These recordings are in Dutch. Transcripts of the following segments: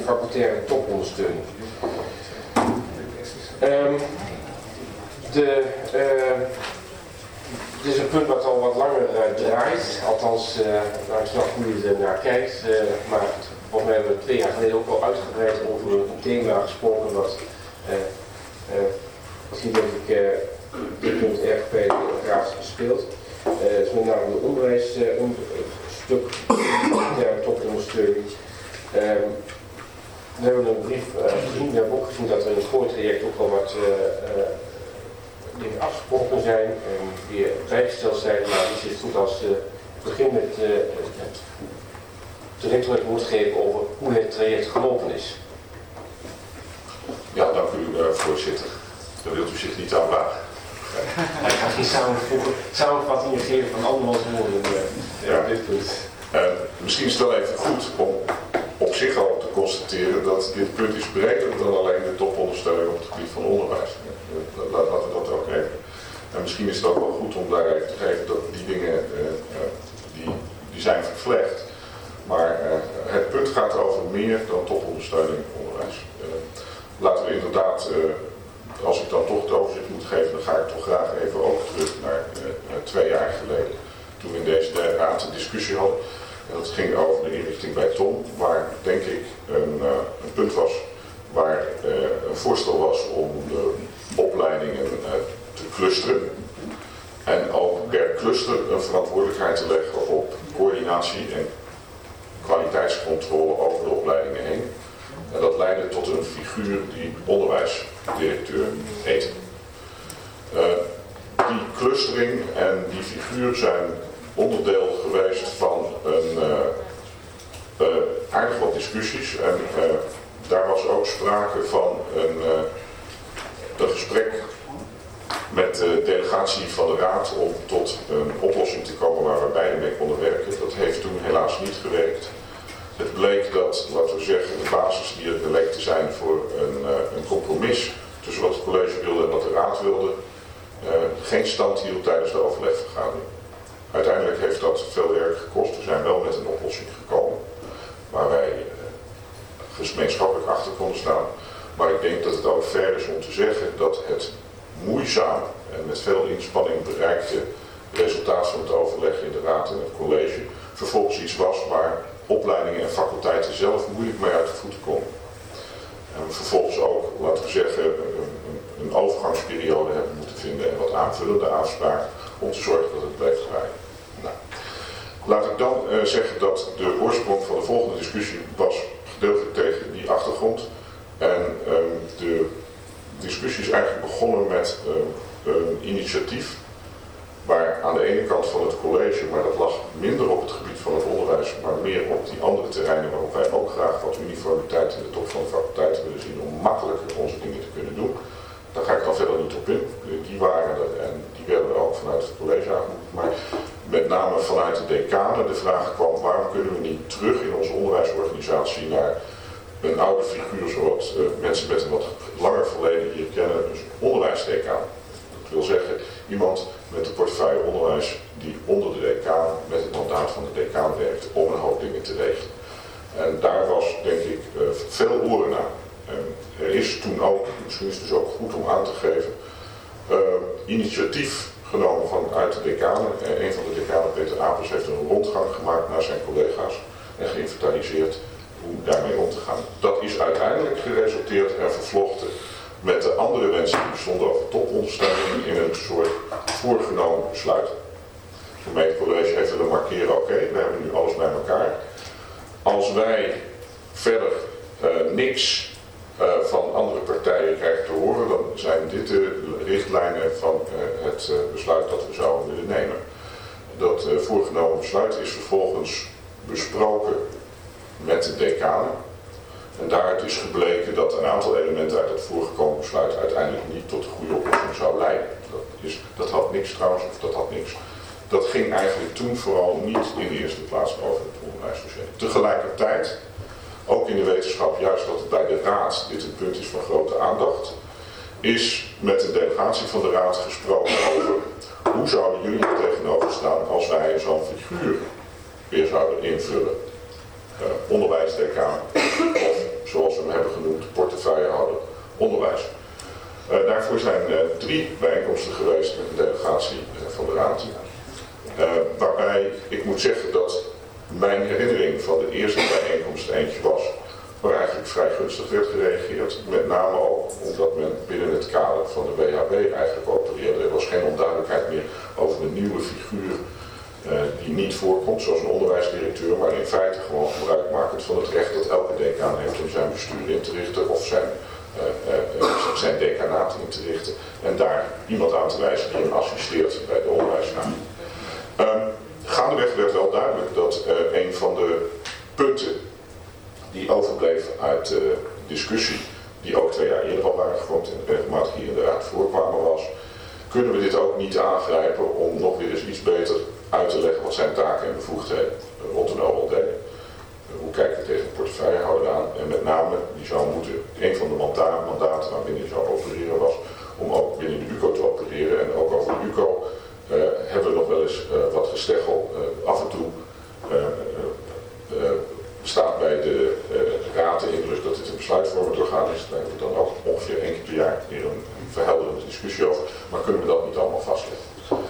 facultaire topondersteuning. Dit is een punt wat al wat langer draait, althans, ik snap hoe je er naar kijkt, maar volgens mij hebben we 2 jaar geleden ook al uitgebreid over een thema gesproken wat misschien denk ik dit punt erg bij de raad speelt. Het is met name de onderwijsstuk, de topondersteuning. We hebben een brief gezien, we hebben ook gezien dat er in het voortraject ook al wat dingen afgesproken zijn en die bijgesteld zijn, maar het is goed als we beginnen met de rector het woord geven over hoe het traject gelopen is. Ja, dank u voorzitter. Dan wilt u zich niet aanwagen. Ik ga geen samenvattingen geven van andermans woorden op dit punt. Misschien is het wel even goed om op zich al te constateren dat dit punt is breder dan alleen de topondersteuning op het gebied van onderwijs. Laten we dat ook even. En misschien is het ook wel goed om daar even te geven dat die dingen die zijn vervlecht. Maar het punt gaat over meer dan topondersteuning in het onderwijs. Laten we inderdaad, als ik dan toch het overzicht moet geven, dan ga ik toch graag even ook terug naar 2 jaar geleden. Toen we in deze raad een discussie hadden. En dat ging over de inrichting bij Tom, waar denk ik een punt was waar een voorstel was om de opleidingen te clusteren. En ook per cluster een verantwoordelijkheid te leggen op coördinatie en kwaliteitscontrole over de opleidingen heen. En dat leidde tot een figuur die onderwijsdirecteur heette. Die clustering en die figuur zijn onderdeel geweest van aardig wat discussies. En daar was ook sprake van een gesprek met de delegatie van de Raad om tot een oplossing te komen waar we beide mee konden werken. Dat heeft toen helaas niet gewerkt. Het bleek dat, laten we zeggen, de basis die er leek te zijn voor een compromis tussen wat het college wilde en wat de Raad wilde, geen stand hield tijdens de overlegvergadering. Uiteindelijk heeft dat veel werk gekost. We zijn wel met een oplossing gekomen waar wij gemeenschappelijk achter konden staan. Maar ik denk dat het ook fair is om te zeggen dat het moeizaam en met veel inspanning bereikte resultaat van het overleg in de Raad en het college vervolgens iets was waar opleidingen en faculteiten zelf moeilijk mee uit de voeten komen. En we vervolgens ook, laten we zeggen, een overgangsperiode hebben moeten vinden en wat aanvullende afspraken om te zorgen dat het blijft draaien. Nou, laat ik dan zeggen dat de oorsprong van de volgende discussie was gedeeltelijk tegen die achtergrond. En de discussie is eigenlijk begonnen met een initiatief waar aan de ene kant van het college, maar dat lag minder op het gebied van het onderwijs, maar meer op die andere terreinen waarop wij ook graag wat uniformiteit in de top van de faculteiten willen zien om makkelijker onze dingen te kunnen doen. Daar ga ik dan verder niet op in. Die waren er en die werden ook vanuit het college aangemoedigd. Maar met name vanuit de decanen de vraag kwam, waarom kunnen we niet terug in onze onderwijsorganisatie naar een oude figuur zoals mensen met een wat langer verleden hier kennen, dus onderwijsdecaan. Dat wil zeggen, iemand met de portefeuille onderwijs die onder de decaan met het mandaat van de decaan werkt om een hoop dingen te regelen. En daar was denk ik veel oren naar. En er is toen ook, misschien is het dus ook goed om aan te geven, initiatief genomen vanuit de decanen. Een van de decanen, Peter Apels, heeft een rondgang gemaakt naar zijn collega's en geïnventariseerd hoe daarmee om te gaan. Dat is uiteindelijk geresulteerd en vervlochten met de andere wensen die bestonden over topondersteuning in een soort voorgenomen besluit. Het gemeentecollege heeft willen markeren, oké, we hebben nu alles bij elkaar. Als wij verder niks van andere partijen krijgen te horen, dan zijn dit de richtlijnen van het besluit dat we zouden willen nemen. Dat voorgenomen besluit is vervolgens besproken met de decanen. En daaruit is gebleken dat een aantal elementen uit het voorgekomen besluit uiteindelijk niet tot een goede oplossing zou leiden. Dat had niks trouwens, of dat had niks. Dat ging eigenlijk toen vooral niet in de eerste plaats over het onderwijsdossier. Tegelijkertijd, ook in de wetenschap, juist dat het bij de Raad dit een punt is van grote aandacht, is met de delegatie van de Raad gesproken over hoe zouden jullie er tegenover staan als wij zo'n figuur weer zouden invullen. Onderwijsdecaan of onderwijs. Daarvoor zijn 3 bijeenkomsten geweest met de delegatie van de Raad. Waarbij ik moet zeggen dat mijn herinnering van de eerste bijeenkomst eentje was waar eigenlijk vrij gunstig werd gereageerd. Met name ook omdat men binnen het kader van de WHB eigenlijk opereerde. Er was geen onduidelijkheid meer over een nieuwe figuur die niet voorkomt, zoals een onderwijsdirecteur, maar in feite gewoon gebruikmakend van het recht dat elke decaan heeft om zijn bestuur in te richten of zijn decanaat in te richten. En daar iemand aan te wijzen die hem assisteert bij de onderwijsraad. Gaandeweg werd wel duidelijk dat een van de punten die overbleef uit de discussie, die ook 2 jaar eerder al waren gevormd en regelmatig hier in de Raad voorkwamen, was: kunnen we dit ook niet aangrijpen om nog weer eens iets beter uit te leggen wat zijn taken en bevoegdheden rond een OLD? Hoe kijken we tegen de portefeuillehouder aan? En met name, die zou moeten, een van de mandaten waarbinnen hij zou opereren was om ook binnen de UCO te opereren. En ook over de UCO hebben we nog wel eens wat gesteggel. Af en toe bestaat bij de Raad de indruk dat dit een besluitvormend orgaan is. Daar hebben we dan ook ongeveer 1 keer per jaar weer een verhelderende discussie over. Maar kunnen we dat niet allemaal vastleggen?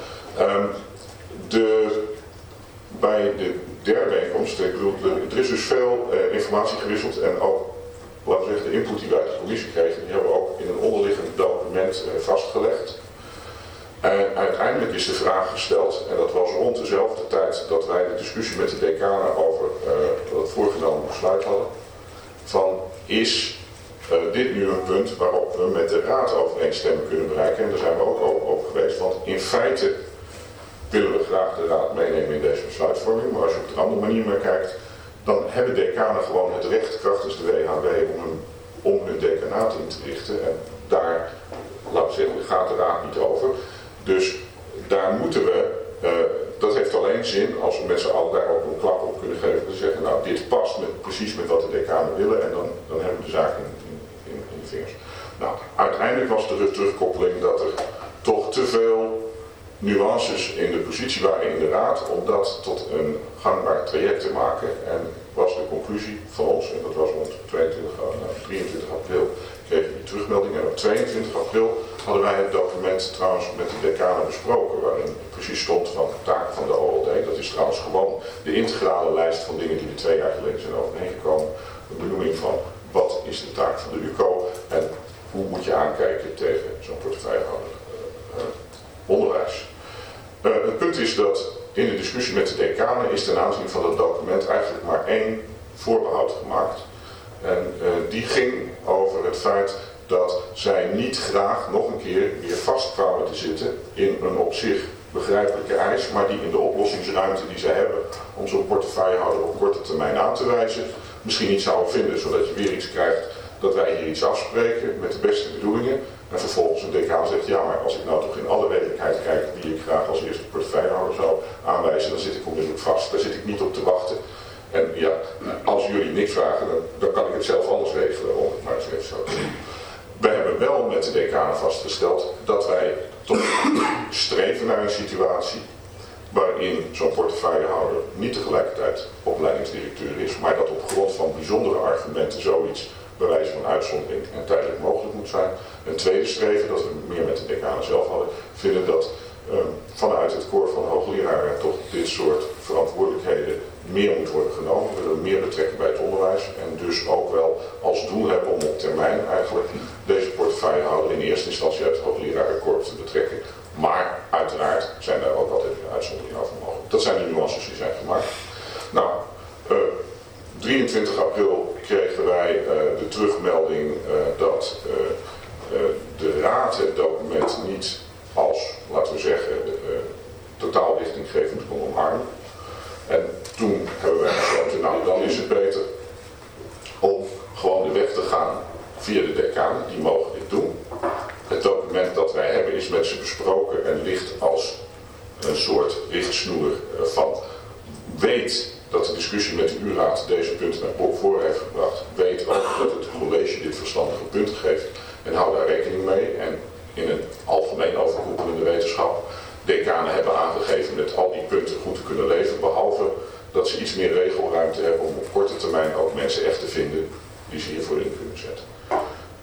Bij de derde bijeenkomst, ik bedoel, er is dus veel informatie gewisseld en ook, laten we zeggen, de input die wij uit de commissie kregen, die hebben we ook in een onderliggend document vastgelegd. En uiteindelijk is de vraag gesteld, en dat was rond dezelfde tijd dat wij de discussie met de decanen over het voorgenomen besluit hadden, van is dit nu een punt waarop we met de Raad overeenstemming kunnen bereiken? En daar zijn we ook over geweest, want in feite willen we graag de Raad meenemen in deze besluitvorming, maar als je op een andere manier naar kijkt, dan hebben decanen gewoon het recht krachtens de WHW om hun decanaat in te richten. En daar, laten we zeggen, gaat de Raad niet over. Dus daar moeten we, dat heeft alleen zin als we met z'n allen daar ook een klap op kunnen geven. Te zeggen, nou dit past precies met wat de decanen willen en dan hebben we de zaak in de vingers. Nou, uiteindelijk was de terugkoppeling dat er toch te veel nuances in de positie waren in de Raad om dat tot een gangbaar traject te maken. En was de conclusie van ons, en dat was rond 23 april, kregen we die terugmelding. En op 22 april hadden wij het document trouwens met de decanen besproken, waarin precies stond van de taken van de OLD. Dat is trouwens gewoon de integrale lijst van dingen die we 2 jaar geleden zijn overeengekomen. De benoeming van wat is de taak van de UCO en hoe moet je aankijken tegen zo'n portefeuillehouder onderwijs. Het punt is dat in de discussie met de decanen is ten aanzien van dat document eigenlijk maar 1 voorbehoud gemaakt. En die ging over het feit dat zij niet graag nog een keer weer vast kwamen te zitten in een op zich begrijpelijke eis, maar die in de oplossingsruimte die ze hebben om zo'n portefeuillehouder op korte termijn aan te wijzen, misschien niet zouden vinden, zodat je weer iets krijgt dat wij hier iets afspreken met de beste bedoelingen. En vervolgens een decaan zegt, ja, maar als ik nou toch in alle redelijkheid kijk wie ik graag als eerste portefeuillehouder zou aanwijzen, dan zit ik onmiddellijk vast. Daar zit ik niet op te wachten. En ja, als jullie niks vragen, dan kan ik het zelf anders regelen, om het maar eens even zo te doen. We hebben wel met de decanen vastgesteld dat wij toch streven naar een situatie waarin zo'n portefeuillehouder niet tegelijkertijd opleidingsdirecteur is, maar dat op grond van bijzondere argumenten zoiets bij wijze van uitzondering en tijdelijk mogelijk moet zijn. Een tweede streven, dat we meer met de decanen zelf hadden, vinden dat vanuit het koor van hoogleraren toch dit soort verantwoordelijkheden meer moet worden genomen. We willen meer betrekken bij het onderwijs en dus ook wel als doel hebben om op termijn eigenlijk deze portefeuillehouder in eerste instantie uit het hooglerarenkorps te betrekken. Maar uiteraard zijn daar ook altijd uitzonderingen over mogelijk. Dat zijn de nuances die zijn gemaakt. Nou, 23 april kregen wij de terugmelding dat de Raad het document niet als, laten we zeggen, totaal richtinggevend kon omarmen. En toen hebben wij besloten, nou dan is het beter om gewoon de weg te gaan via de decanen, die mogen dit doen. Het document dat wij hebben is met ze besproken en ligt als een soort richtsnoer van weet dat de discussie met de U-raad deze punten naar voren heeft gebracht. Weet ook dat het college dit verstandige punten geeft en hou daar rekening mee. En in een algemeen overkoepelende wetenschap, decanen hebben aangegeven met al die punten goed te kunnen leven, behalve dat ze iets meer regelruimte hebben om op korte termijn ook mensen echt te vinden die ze hiervoor in kunnen zetten.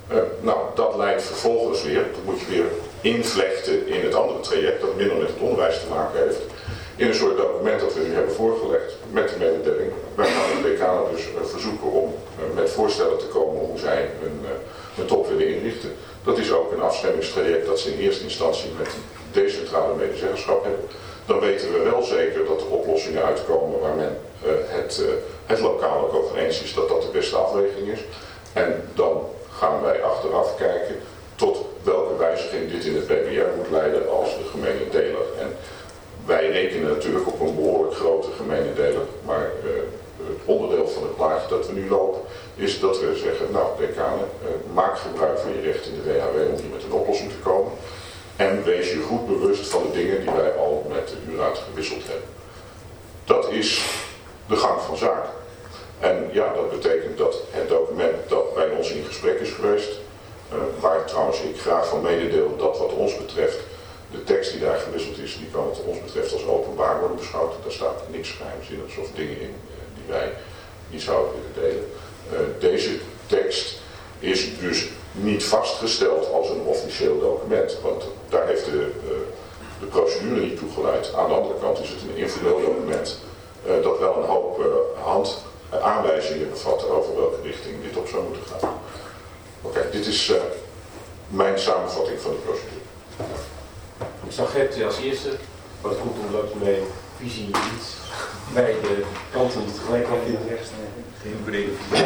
Nou, dat leidt vervolgens weer, dat moet je weer invlechten in het andere traject, dat minder met het onderwijs te maken heeft, in een soort document dat we nu hebben voorgelegd met de mededeling. Wij gaan de decanen dus verzoeken om met voorstellen te komen hoe zij hun top willen inrichten. Dat is ook een afstemmingstraject dat ze in eerste instantie met een decentrale medezeggenschap hebben. Dan weten we wel zeker dat er oplossingen uitkomen waar men het lokaal ook over eens is dat dat de beste afweging is. En dan gaan wij achteraf kijken tot welke wijziging dit in het BBR moet leiden als de gemene deler. En wij rekenen natuurlijk op een behoorlijk grote gemene deler, maar het onderdeel van het plaatje dat we nu lopen is dat we zeggen, nou decanen, maak gebruik van je recht in de WHW om hier met een oplossing te komen. En wees je goed bewust van de dingen die wij al met de URAD gewisseld hebben. Dat is de gang van zaken. En ja, dat betekent dat het document dat bij ons in gesprek is geweest, waar trouwens ik graag van mededeel dat wat ons betreft, de tekst die daar gewisseld is, die kan wat ons betreft als openbaar worden beschouwd. Daar staat niks geheimzinnigs of dingen in die wij niet zouden willen delen. Deze tekst is dus niet vastgesteld als een officieel document, want daar heeft de procedure niet toe geleid. Aan de andere kant is het een informeel document dat wel een hoop aanwijzingen bevat over welke richting dit op zou moeten gaan. Oké, dit is mijn samenvatting van de procedure. Ik zag het als eerste, maar het komt omdat je mijn visie niet bij de kanten niet tegelijk kan vinden. Geen brede visie.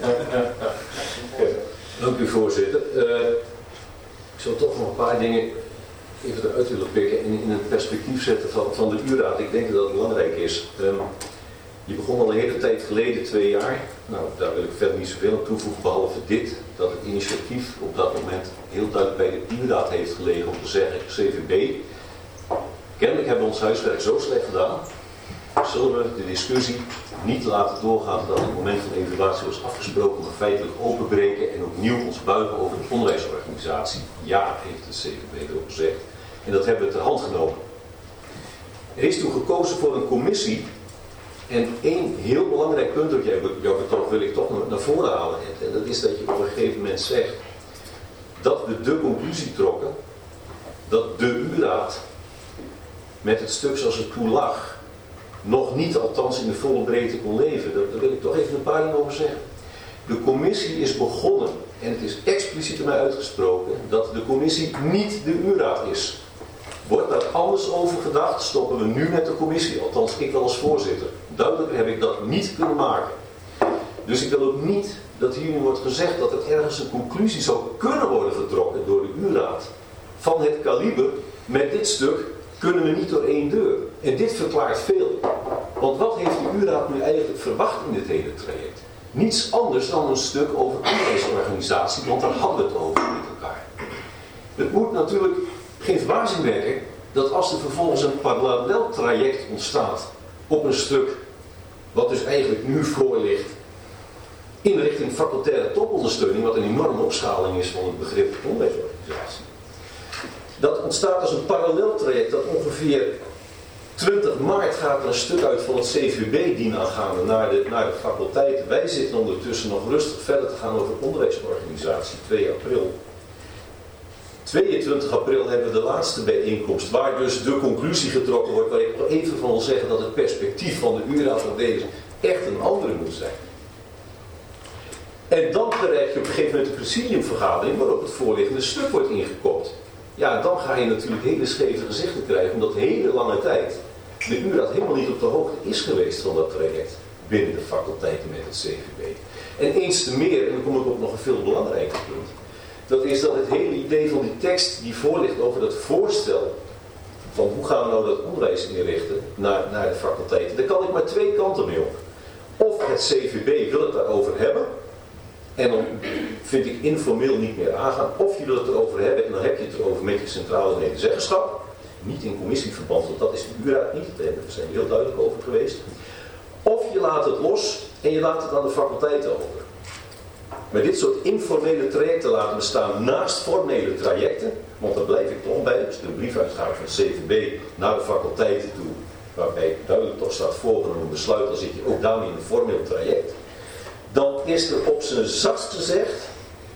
Dank u voorzitter. Ik zou toch nog een paar dingen even eruit willen pikken en in het perspectief zetten van de URAD. Ik denk dat dat belangrijk is. Je begon al een hele tijd geleden, 2 jaar. Nou, daar wil ik verder niet zoveel aan toevoegen, behalve dit. Dat het initiatief op dat moment heel duidelijk bij de URAD heeft gelegen om te zeggen, CVB, kennelijk hebben we ons huiswerk zo slecht gedaan. Zullen we de discussie niet laten doorgaan dat het moment van evaluatie was afgesproken, maar feitelijk openbreken en opnieuw ons buigen over de onderwijsorganisatie? Ja, heeft de CVB erop gezegd. En dat hebben we ter hand genomen. Er is toen gekozen voor een commissie. En één heel belangrijk punt dat jou betoog wil ik toch naar voren halen. En dat is dat je op een gegeven moment zegt dat we de conclusie trokken dat de URAD met het stuk zoals het toen lag nog niet althans in de volle breedte kon leven. Daar wil ik toch even een paar dingen over zeggen. De commissie is begonnen en het is expliciet erbij uitgesproken dat de commissie niet de URAD is. Wordt daar anders over gedacht, stoppen we nu met de commissie, althans ik wel als voorzitter. Duidelijker heb ik dat niet kunnen maken. Dus ik wil ook niet dat hier nu wordt gezegd dat er ergens een conclusie zou kunnen worden getrokken door de URAD. Van het kaliber, met dit stuk kunnen we niet door 1 deur. En dit verklaart veel. Want wat heeft de URAD nu eigenlijk verwacht in dit hele traject? Niets anders dan een stuk over onderwijsorganisatie, want daar hadden we het over met elkaar. Het moet natuurlijk geen verbazing wekken dat als er vervolgens een parallel traject ontstaat op een stuk wat dus eigenlijk nu voor ligt in richting facultaire topondersteuning, wat een enorme opschaling is van het begrip onderwijsorganisatie. Dat ontstaat als een parallel traject dat ongeveer 20 maart gaat er een stuk uit van het CVB-dienaangaande naar de faculteiten. Wij zitten ondertussen nog rustig verder te gaan over onderwijsorganisatie, 2 april. 22 april hebben we de laatste bijeenkomst, waar dus de conclusie getrokken wordt, waar ik nog even van wil zeggen dat het perspectief van de URAD van deze echt een andere moet zijn. En dan krijg je op een gegeven moment de presidiumvergadering waarop het voorliggende stuk wordt ingekopt. Ja, dan ga je natuurlijk hele scheve gezichten krijgen, omdat de hele lange tijd de URAD helemaal niet op de hoogte is geweest van dat traject binnen de faculteiten met het CVB. En eens te meer, en dan kom ik op nog een veel belangrijker punt, dat is dat het hele idee van die tekst die voorligt over dat voorstel van hoe gaan we nou dat onderwijs inrichten naar de faculteiten, daar kan ik maar 2 kanten mee op. Of het CVB wil het daarover hebben en dan vind ik informeel niet meer aangaan, of je wil het erover hebben en dan heb je het erover met je centrale medezeggenschap, niet in commissieverband, want dat is de URAD niet, daar zijn we heel duidelijk over geweest. Of je laat het los en je laat het aan de faculteiten over. Maar dit soort informele trajecten laten bestaan naast formele trajecten, want daar blijf ik toch bij, dus de briefuitgave van het CVB naar de faculteiten toe, waarbij duidelijk toch staat voorgenomen besluit, dan zit je ook daarmee in een formeel traject. Dan is er op zijn zachtst gezegd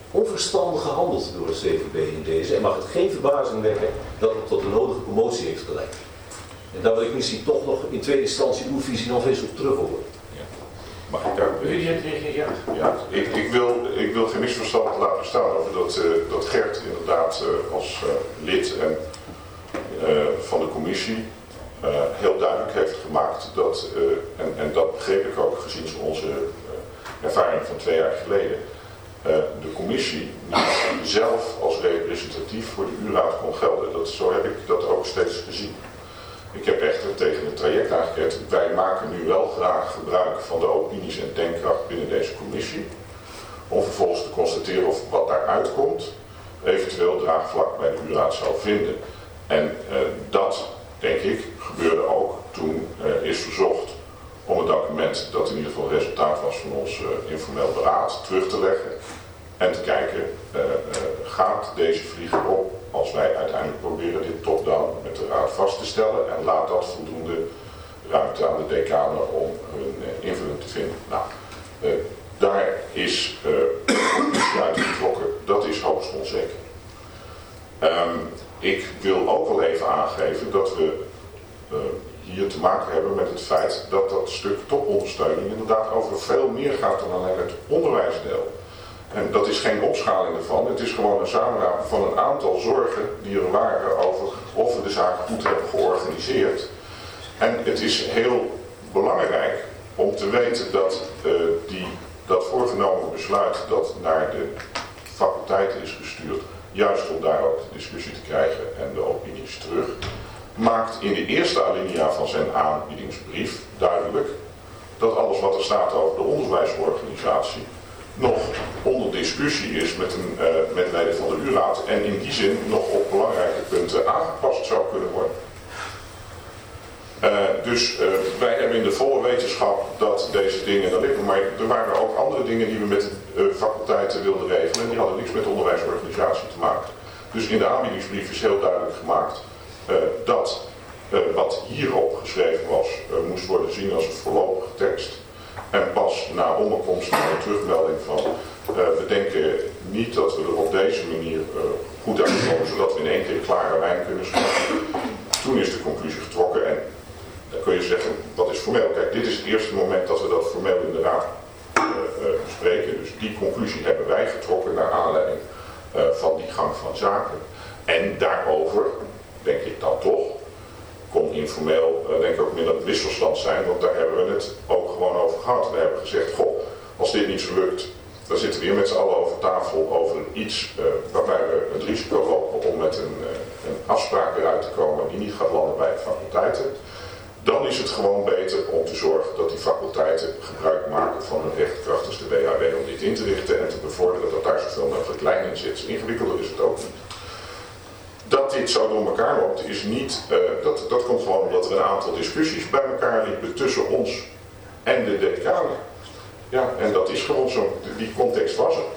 onverstandig gehandeld door het CVB in deze. En mag het geen verbazing wekken dat het tot de nodige commotie heeft geleid. En daar wil ik misschien toch nog in tweede instantie uw visie nog eens op terug horen. Ja. Mag ik daar reageren? Ja. Ik wil geen misverstand laten bestaan over dat Gert inderdaad als lid van de commissie heel duidelijk heeft gemaakt dat, en dat begreep ik ook gezien onze ervaring van 2 jaar geleden, de commissie niet zelf als representatief voor de U-raad kon gelden. Zo heb ik dat ook steeds gezien. Ik heb echter tegen het traject aangekend, wij maken nu wel graag gebruik van de opinies en denkkracht binnen deze commissie, om vervolgens te constateren of wat daaruit komt eventueel draagvlak bij de U-raad zou vinden. En dat, denk ik, gebeurde ook toen is verzocht om het document dat in ieder geval het resultaat was van ons informeel beraad terug te leggen en te kijken, gaat deze vlieger op als wij uiteindelijk proberen dit top-down met de raad vast te stellen en laat dat voldoende ruimte aan de decanen om hun invulling te vinden. Nou, daar is conclusie uitgetrokken, dat is hoogst onzeker. Ik wil ook wel even aangeven dat we hier te maken hebben met het feit dat dat stuk topondersteuning inderdaad over veel meer gaat dan alleen het onderwijsdeel. En dat is geen opschaling ervan, het is gewoon een samenraap van een aantal zorgen die er waren over of we de zaken goed hebben georganiseerd. En het is heel belangrijk om te weten dat dat voorgenomen besluit dat naar de faculteiten is gestuurd, juist om daar ook de discussie te krijgen en de opinies terug, maakt in de eerste alinea van zijn aanbiedingsbrief duidelijk dat alles wat er staat over de onderwijsorganisatie nog onder discussie is met leden van de U-raad en in die zin nog op belangrijke punten aangepast zou kunnen worden. Dus wij hebben in de volle wetenschap dat deze dingen er liggen, maar er waren ook andere dingen die we met de faculteiten wilden regelen en die hadden niks met de onderwijsorganisatie te maken. Dus in de aanbiedingsbrief is heel duidelijk gemaakt dat wat hierop geschreven was, moest worden gezien als een voorlopige tekst. En pas na onderkomst van de terugmelding van we denken niet dat we er op deze manier goed uitkomen, zodat we in één keer klare lijn kunnen schrijven. Toen is de conclusie getrokken en dan kun je zeggen, wat is formeel? Kijk, dit is het eerste moment dat we dat formeel in de raad bespreken. Dus die conclusie hebben wij getrokken naar aanleiding van die gang van zaken. En daarover, denk ik dan toch, kon informeel denk ik ook minder een misverstand zijn, want daar hebben we het ook gewoon over gehad. We hebben gezegd, goh, als dit niet zo lukt, dan zitten we hier met z'n allen over tafel over iets waarbij we het risico lopen om met een afspraak eruit te komen die niet gaat landen bij de faculteiten. Dan is het gewoon beter om te zorgen dat die faculteiten gebruik maken van hun recht krachtens de WHW om dit in te richten en te bevorderen dat daar zoveel mogelijk lijn in zit. Ingewikkelder is het ook niet. Dat dit zo door elkaar loopt is niet, dat komt gewoon omdat er een aantal discussies bij elkaar liepen tussen ons en de decanen. Ja, en dat is gewoon zo, die context was er.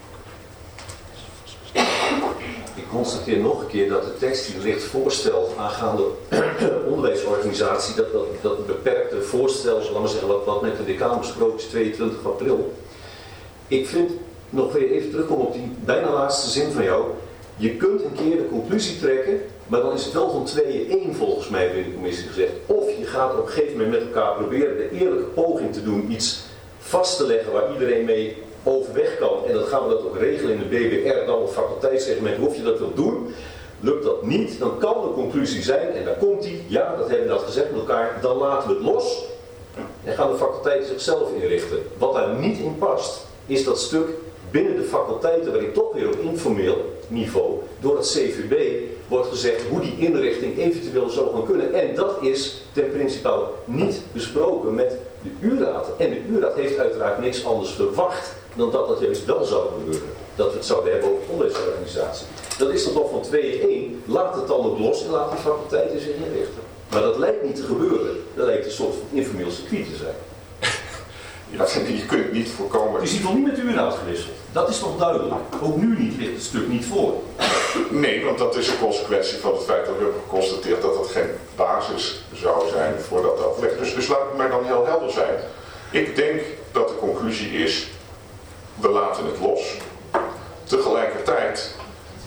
Ik constateer nog een keer dat de tekst die ligt voorstelt aangaande onderwijsorganisatie, dat beperkte voorstel, laten we zeggen, wat met de decaan besproken is 22 april. Ik vind, nog weer even terugkomen op die bijna laatste zin van jou, je kunt een keer de conclusie trekken, maar dan is het wel van 2-1 volgens mij in de commissie gezegd. Of je gaat op een gegeven moment met elkaar proberen de eerlijke poging te doen, iets vast te leggen waar iedereen mee overweg kan. En dan gaan we dat ook regelen in de BBR, dan het faculteitssegment, of je dat wilt doen. Lukt dat niet, dan kan de conclusie zijn, en daar komt die, ja, dat hebben we dat gezegd met elkaar, dan laten we het los en gaan de faculteiten zichzelf inrichten. Wat daar niet in past, is dat stuk binnen de faculteiten, waarin toch weer op informeel niveau door het CVB wordt gezegd hoe die inrichting eventueel zou gaan kunnen. En dat is ten principe niet besproken met de U-raad. En de U-raad heeft uiteraard niks anders verwacht dan dat dat juist wel zou gebeuren. Dat we het zouden hebben over onderwijsorganisatie. Dat is dan toch van 2-1. Laat het dan ook los en laat de faculteiten zich inrichten. Maar dat lijkt niet te gebeuren. Dat lijkt een soort van informeel circuit te zijn. Ja, je kunt het niet voorkomen. Het is hier nog niet met de U-raad gewisseld. Dat is toch duidelijk. Ook nu niet, ligt het stuk niet voor. Nee, want dat is een consequentie van het feit dat we hebben geconstateerd dat het geen basis zou zijn voor dat overleg. Dus laat het maar dan heel helder zijn. Ik denk dat de conclusie is, we laten het los. Tegelijkertijd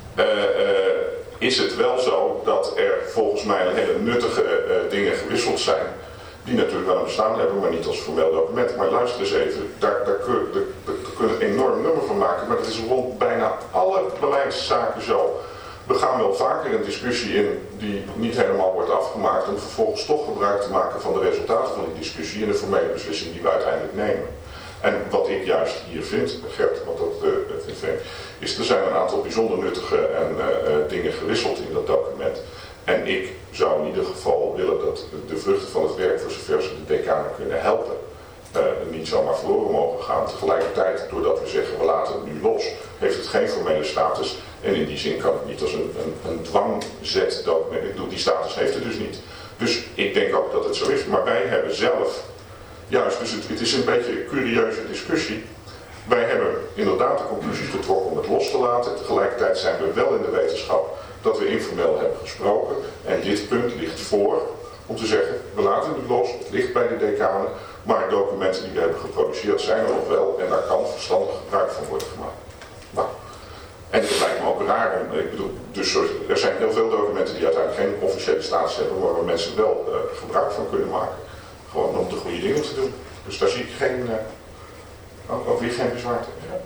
is het wel zo dat er volgens mij hele nuttige dingen gewisseld zijn. Die natuurlijk wel een bestaan hebben, maar niet als formeel document. Maar luister eens even, daar kunnen we een enorm nummer van maken. Maar dat is rond bijna alle beleidszaken zo. We gaan wel vaker een discussie in die niet helemaal wordt afgemaakt. Om vervolgens toch gebruik te maken van de resultaten van die discussie en de formele beslissing die we uiteindelijk nemen. En wat ik juist hier vind, Gert, wat dat vindt, is er zijn een aantal bijzonder nuttige dingen gewisseld in dat document. En ik zou in ieder geval willen dat de vruchten van het werk, voor zover ze de decanen kunnen helpen, niet zomaar verloren mogen gaan. Tegelijkertijd, doordat we zeggen we laten het nu los, heeft het geen formele status. En in die zin kan het niet als een dwangzet document. Ik bedoel, die status heeft het dus niet. Dus ik denk ook dat het zo is. Maar wij hebben zelf, juist, dus het is een beetje een curieuze discussie. Wij hebben inderdaad de conclusie getrokken om het los te laten. Tegelijkertijd zijn we wel in de wetenschap dat we informeel hebben gesproken. En dit punt ligt voor om te zeggen, we laten het los, het ligt bij de decanen. Maar documenten die we hebben geproduceerd zijn er nog wel en daar kan verstandig gebruik van worden gemaakt. Nou, en het lijkt me ook raar om, ik bedoel, dus er zijn heel veel documenten die uiteindelijk geen officiële status hebben, maar waar mensen wel gebruik van kunnen maken. Gewoon om de goede dingen te doen. Dus daar zie ik ook weer geen bezwaar tegen.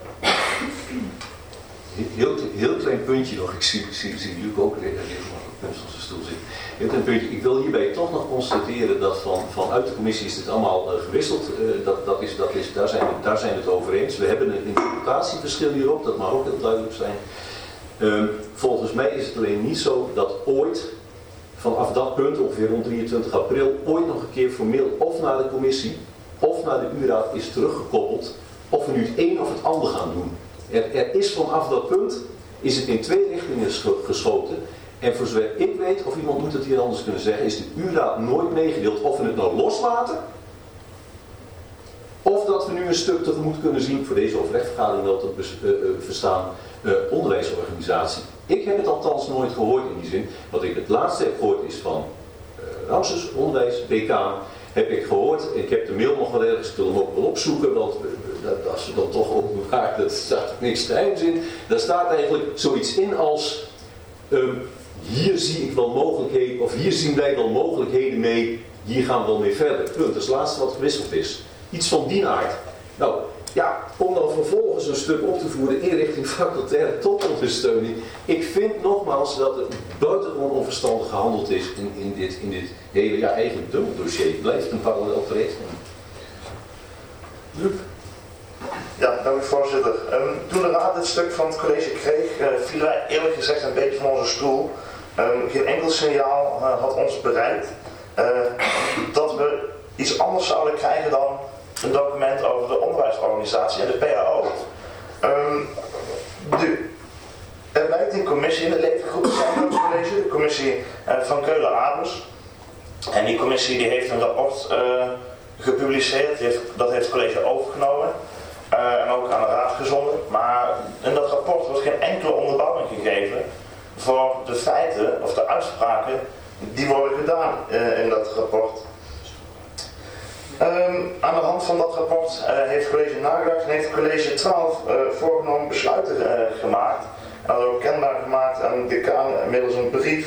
Heel klein puntje nog, ik zie Luc ook liggen op het punt van zijn stoel zitten. Heel klein puntje, ik wil hierbij toch nog constateren dat vanuit de commissie is dit allemaal gewisseld. Daar zijn we het over eens. We hebben een interpretatieverschil hierop, dat mag ook heel duidelijk zijn. Volgens mij is het alleen niet zo dat ooit, vanaf dat punt, ongeveer rond 23 april, ooit nog een keer formeel of naar de commissie of naar de U-raad is teruggekoppeld of we nu het een of het ander gaan doen. Er is vanaf dat punt, is het in twee richtingen geschoten. En voor zover ik weet, of iemand moet het hier anders kunnen zeggen, is de U-raad nooit meegedeeld of we het nou loslaten. Of dat we nu een stuk tegemoet kunnen zien, voor deze overlegvergadering wel te verstaan, onderwijsorganisatie. Ik heb het althans nooit gehoord in die zin. Wat ik het laatste heb gehoord is van Ramses, onderwijs, decaan. Heb ik gehoord, ik heb de mail nog wel ergens, ik wil hem ook wel opzoeken, want als we dan toch openbaar, dat staat niks geheims in. Daar staat eigenlijk zoiets in als, hier zie ik wel mogelijkheden, of hier zien wij wel mogelijkheden mee, hier gaan we wel mee verder. Punt, dat is het laatste wat gewisseld is. Iets van die aard. Nou, ja, om dan vervolgens een stuk op te voeren in richting facultaire topondersteuning. Ik vind nogmaals dat het buitengewoon onverstandig gehandeld is in dit hele, ja eigenlijk dubbel dossier. Het blijft een parallel traject. Luc? Ja, dank u voorzitter. Toen de raad dit stuk van het college kreeg, vielen wij eerlijk gezegd een beetje van onze stoel. Geen enkel signaal had ons bereikt dat we iets anders zouden krijgen dan een document over de onderwijsorganisatie en de PAO. Er lijkt een commissie in de leefgroep te zijn bij het college, de commissie van Keulen-Abers. En die commissie die heeft een rapport gepubliceerd, dat heeft het college overgenomen en ook aan de raad gezonden. Maar in dat rapport wordt geen enkele onderbouwing gegeven voor de feiten of de uitspraken die worden gedaan in dat rapport. Aan de hand van dat rapport heeft het college nagedacht en heeft het college 12 voorgenomen besluiten gemaakt. En dat ook kenbaar gemaakt aan de decaan middels een brief.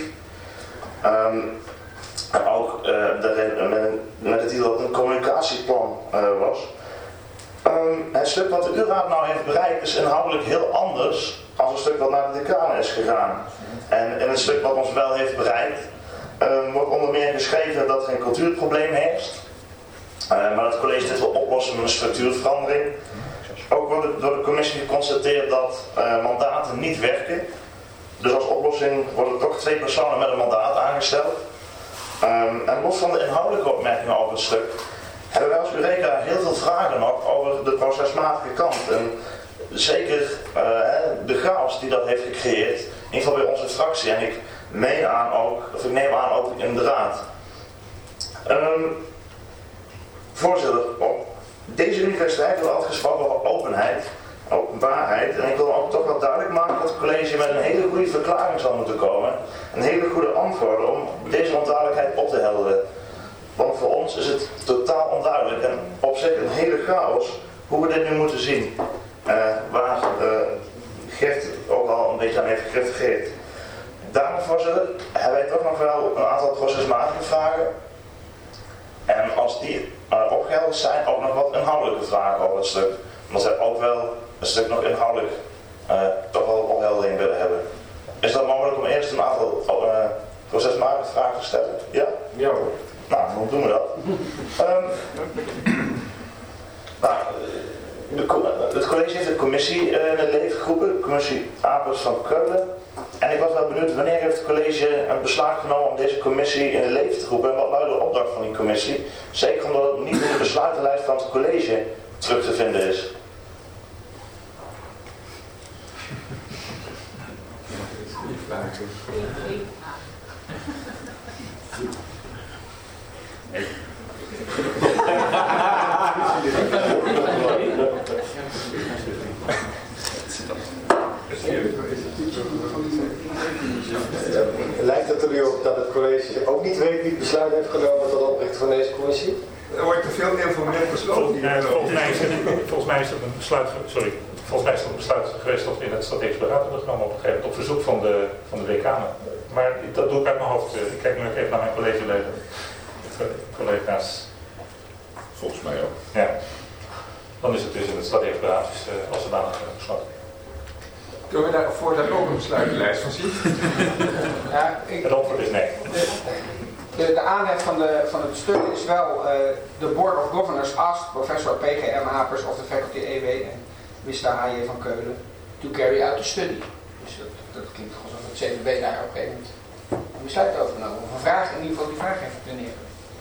En ook met de titel dat het een communicatieplan was. Het stuk wat de U-raad nou heeft bereikt is inhoudelijk heel anders dan een stuk wat naar de decaan is gegaan. En in het stuk wat ons wel heeft bereikt wordt onder meer geschreven dat er een cultuurprobleem heerst. Maar dat het college dit wil oplossen met een structuurverandering. Ook wordt door de commissie geconstateerd dat mandaten niet werken. Dus als oplossing worden toch 2 personen met een mandaat aangesteld. En los van de inhoudelijke opmerkingen over het stuk, hebben wij als Eureka heel veel vragen nog over de procesmatige kant. En zeker de chaos die dat heeft gecreëerd, in ieder geval bij onze fractie. En ik neem aan ook in de raad. Voorzitter, op deze universiteit wordt altijd gesproken over openheid, openbaarheid. En ik wil ook toch wel duidelijk maken dat het college met een hele goede verklaring zal moeten komen. Een hele goede antwoorden om deze onduidelijkheid op te helderen. Want voor ons is het totaal onduidelijk en op zich een hele chaos hoe we dit nu moeten zien. Waar gift ook al een beetje aan heeft gerefereerd. Daarom, voorzitter, hebben wij toch nog wel een aantal procesmatige vragen. En als die opgehelderd zijn, ook nog wat inhoudelijke vragen over het stuk. Omdat zij ook wel een stuk nog inhoudelijk toch wel opheldering willen hebben. Is dat mogelijk om eerst een aantal procesmatige vragen te stellen? Ja? Ja hoor. Nou, dan doen we dat. Het college heeft een commissie in het leven geroepen, de commissie Apers van Keulen. En ik was wel benieuwd, wanneer heeft het college een besluit genomen om deze commissie in het leven te roepen en wat luidt de opdracht van die commissie? Zeker omdat het niet in de besluitenlijst van het college terug te vinden is. Lijkt het er nu op dat het college ook niet weet wie het besluit heeft genomen tot oprichten van deze commissie? Er wordt te veel informeel besloten. Volgens mij is het een besluit, geweest dat we in het strategisch beraad hebben genomen op een gegeven moment op verzoek van de decanen. Maar dat doe ik uit mijn hoofd. Ik kijk nu even naar mijn collega's. Volgens mij ook. Ja. Dan is het dus in het strategisch beraad als zodanig besloten. Kunnen we daarvoor daar ook een besluitenlijst van zien? Ja, het antwoord is nee. De aanhef van het stuk is wel de Board of Governors asked professor P.G.M. Apers of the faculty EW en Mr. H.J. van Keulen to carry out the study. Dus dat klinkt gewoon alsof het CVB daar op een gegeven moment een besluit over genomen. Of een vraag, in ieder geval die vraag heeft geplaneerd.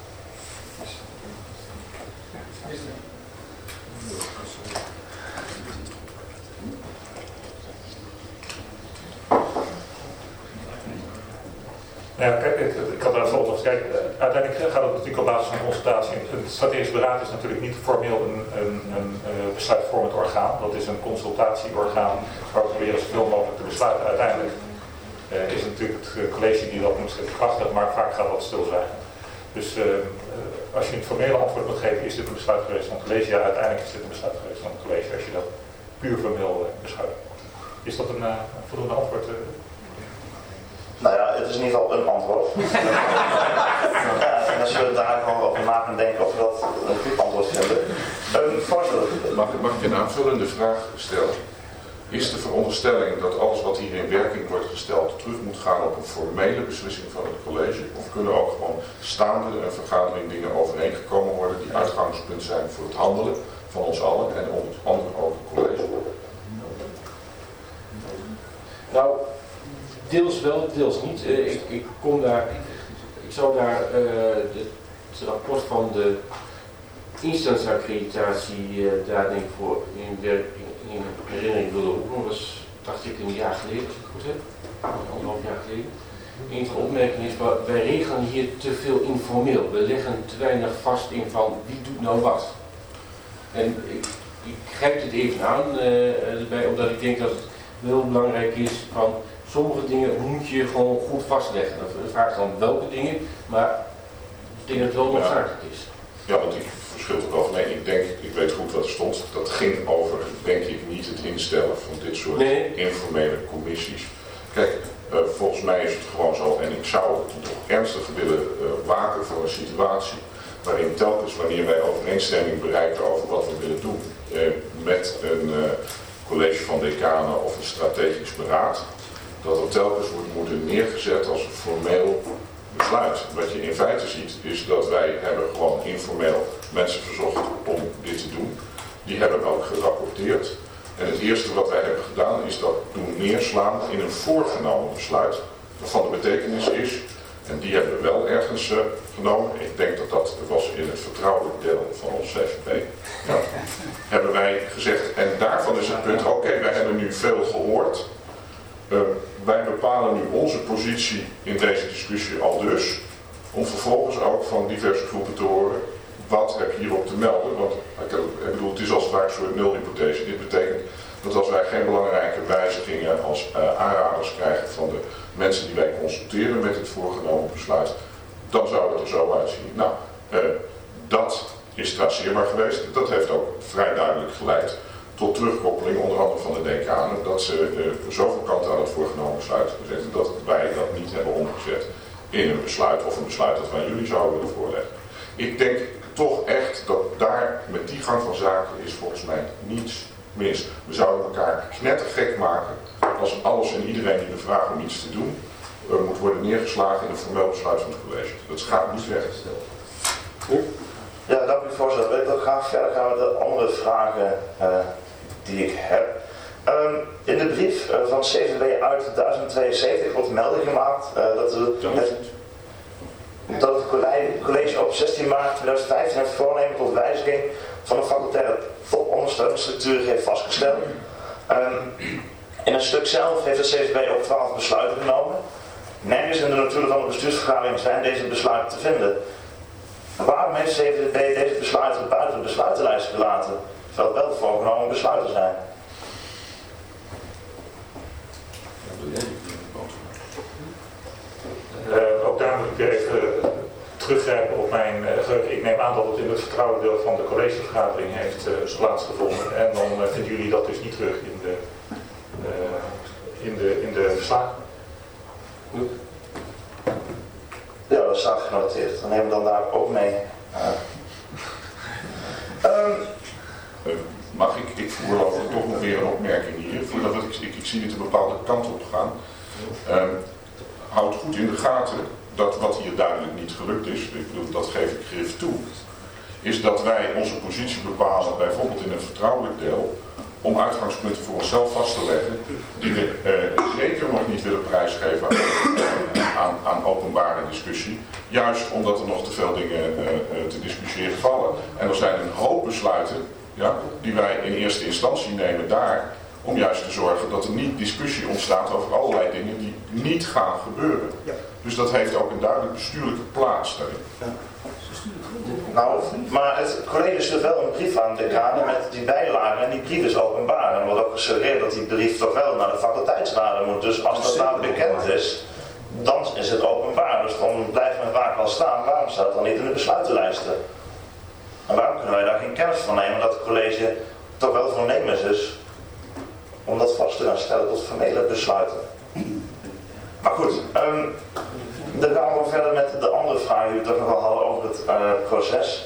Ja, kijk, ik had daar het volgende gezegd. Uiteindelijk gaat het natuurlijk op basis van consultatie. Het strategisch beraad is natuurlijk niet formeel een besluitvormend orgaan. Dat is een consultatieorgaan waar we proberen zoveel mogelijk te besluiten. Uiteindelijk is het natuurlijk het college die dat moet bekrachtigen, maar vaak gaat dat stilzwijgen. Dus als je een formele antwoord moet geven, is dit een besluit geweest van het college? Ja, uiteindelijk is dit een besluit geweest van het college als je dat puur formeel besluit. Is dat een voldoende antwoord? Nou ja, het is in ieder geval een antwoord. En als we daar gewoon over na gaan denken of we dat een goed antwoord vinden. Voorzitter. Mag ik een aanvullende vraag stellen? Is de veronderstelling dat alles wat hier in werking wordt gesteld terug moet gaan op een formele beslissing van het college? Of kunnen ook gewoon staande een vergadering dingen overeengekomen worden die uitgangspunt zijn voor het handelen van ons allen en onder andere ook het college? Nou, deels wel, deels niet. Ik zou daar het rapport van de instansaccreditatie daar denk ik voor in herinnering willen roepen. Dat was, dacht ik, een jaar geleden, als ik het goed heb. 1,5 jaar geleden. Een van de opmerkingen is, wij regelen hier te veel informeel. We leggen te weinig vast in van wie doet nou wat. En ik grijp dit even aan erbij, omdat ik denk dat het heel belangrijk is van sommige dingen moet je gewoon goed vastleggen. Dat vraagt dan welke dingen, maar ik denk dat het wel noodzakelijk is. Ja, want ik verschil het wel. Nee, ik weet goed wat er stond. Dat ging over, denk ik, niet het instellen van dit soort informele commissies. Kijk, volgens mij is het gewoon zo, en ik zou het toch ernstig willen waken voor een situatie waarin telkens wanneer wij overeenstemming bereiken over wat we willen doen met een college van decanen of een strategisch beraad, dat er telkens wordt moeten neergezet als een formeel besluit. Wat je in feite ziet is dat wij hebben gewoon informeel mensen verzocht om dit te doen. Die hebben ook gerapporteerd. En het eerste wat wij hebben gedaan is dat doen neerslaan in een voorgenomen besluit. Waarvan de betekenis is, en die hebben we wel ergens genomen. Ik denk dat dat was in het vertrouwelijk deel van ons CVB. Ja, hebben wij gezegd, en daarvan is het punt, oké, wij hebben nu veel gehoord. Wij bepalen nu onze positie in deze discussie al dus, om vervolgens ook van diverse groepen te horen, wat heb je hierop te melden? Want ik bedoel, het is als het ware een soort nulhypothese. Dit betekent dat als wij geen belangrijke wijzigingen als aanraders krijgen van de mensen die wij consulteren met het voorgenomen besluit, dan zou het er zo uitzien. Nou, dat is traceerbaar geweest. Dat heeft ook vrij duidelijk geleid tot terugkoppeling, onder andere van de decanen, dat ze zoveel kant aan het voorgenomen besluit zetten dat wij dat niet hebben omgezet in een besluit of een besluit dat wij aan jullie zouden willen voorleggen. Ik denk toch echt dat daar met die gang van zaken is volgens mij niets mis. We zouden elkaar knettergek maken als alles en iedereen die de vraag om iets te doen moet worden neergeslagen in een formeel besluit van het college. Dat gaat niet weg. Ja, dank u voorzitter. Ik wil graag verder gaan met de andere vragen die ik heb. In de brief van CVB uit 1072 wordt melding gemaakt dat het college op 16 maart 2015 het voornemen tot wijziging van de facultaire topondersteuningsstructuur heeft vastgesteld. In het stuk zelf heeft de CVB ook 12 besluiten genomen. Nergens in de notulen van de bestuursvergadering zijn deze besluiten te vinden. Waarom heeft CVB deze besluiten buiten de besluitenlijst gelaten, terwijl het wel voorgenomen besluiten zijn? Ook daar moet ik weer even teruggrijpen op mijn geheugen. Ik neem aan dat het in het vertrouwde deel van de collegevergadering heeft plaatsgevonden. En dan vinden jullie dat dus niet terug in de verslagen. Ja, dat staat genoteerd. Dan nemen we dan daar ook mee. Mag ik voorlopig toch nog weer een opmerking hier, voordat ik zie het een bepaalde kant op gaan. Houd goed in de gaten dat wat hier duidelijk niet gelukt is, ik bedoel, dat geef ik grif toe, is dat wij onze positie bepalen, bijvoorbeeld in een vertrouwelijk deel, om uitgangspunten voor onszelf vast te leggen, die we zeker nog niet willen prijsgeven aan openbare discussie. Juist omdat er nog te veel dingen te discussiëren vallen. En er zijn een hoop besluiten die wij in eerste instantie nemen daar, om juist te zorgen dat er niet discussie ontstaat over allerlei dingen die niet gaan gebeuren. Ja. Dus dat heeft ook een duidelijk bestuurlijke plaats daarin. Ja. Nou, maar het college stuurt wel een brief aan de decanen met die bijlagen en die brief is openbaar. En er wordt ook gesuggereerd dat die brief toch wel naar de faculteitsraden moet. Dus als dat nou bekend is, dan is het openbaar. Dus dan blijft mijn vraag wel staan. Waarom staat het dan niet in de besluitenlijsten? En waarom kunnen wij daar geen kennis van nemen dat het college toch wel voornemens is om dat vast te gaan stellen tot formele besluiten? Maar goed, dan gaan we verder met de andere vragen die we toch nog wel hadden over het proces.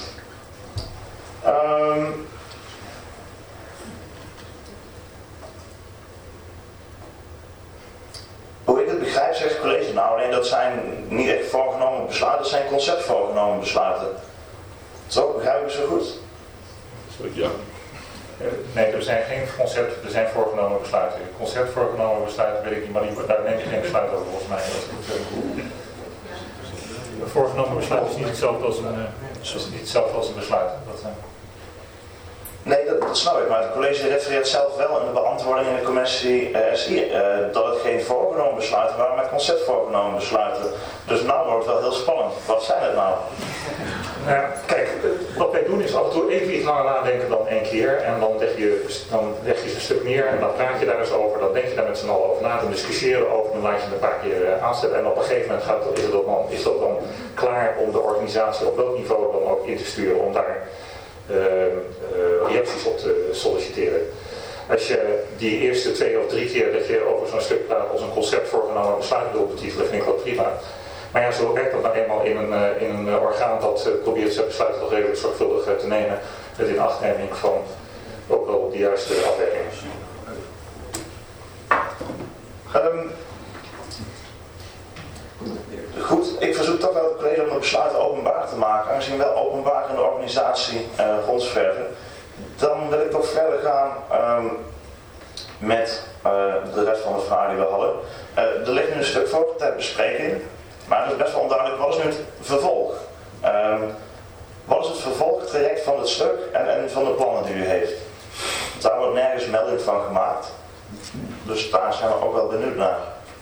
Hoe ik het begrijp, zegt het college nou, alleen dat zijn niet echt voorgenomen besluiten, dat zijn conceptvoorgenomen besluiten. Zo begrijp ik zo goed? Ja. Nee, er zijn geen concept, er zijn voorgenomen besluiten. Concept voorgenomen besluiten weet ik niet, maar daar neem je geen besluit over volgens mij. Een voorgenomen besluit is niet hetzelfde als een besluit. Nee, dat snap ik, maar het college refereert zelf wel in de beantwoording in de commissie SI dat het geen voorgenomen besluiten waren, maar concept voorgenomen besluiten. Dus nou wordt het wel heel spannend. Wat zijn het nou? Kijk, wat wij doen is af en toe even iets langer nadenken dan één keer en dan leg je een stuk neer en dan praat je daar eens over, dan denk je daar met z'n allen over na, dan discussiëren over, dan laat je het een paar keer aanzetten en op een gegeven moment is dat dan klaar om de organisatie op welk niveau dan ook in te sturen om daar reacties op te solliciteren. Als je die eerste 2 of 3 keer dat je over zo'n stuk praat als een concept voorgenomen besluit wil betitelen, vind ik dat prima. Maar ja, zo werkt dat nou eenmaal in een orgaan dat probeert zijn besluiten toch redelijk zorgvuldig te nemen met in achtneming van ook wel de juiste afwegingen. Goed, ik verzoek toch wel het college om het besluit openbaar te maken, aangezien wel openbaar in de organisatie rondzwerven. Dan wil ik toch verder gaan met de rest van de vragen die we hadden. Er ligt nu een stuk voor ter bespreking, maar het is best wel onduidelijk, wat is nu het vervolg? Wat is het vervolgtraject van het stuk en van de plannen die u heeft? Daar wordt nergens melding van gemaakt, dus daar zijn we ook wel benieuwd naar.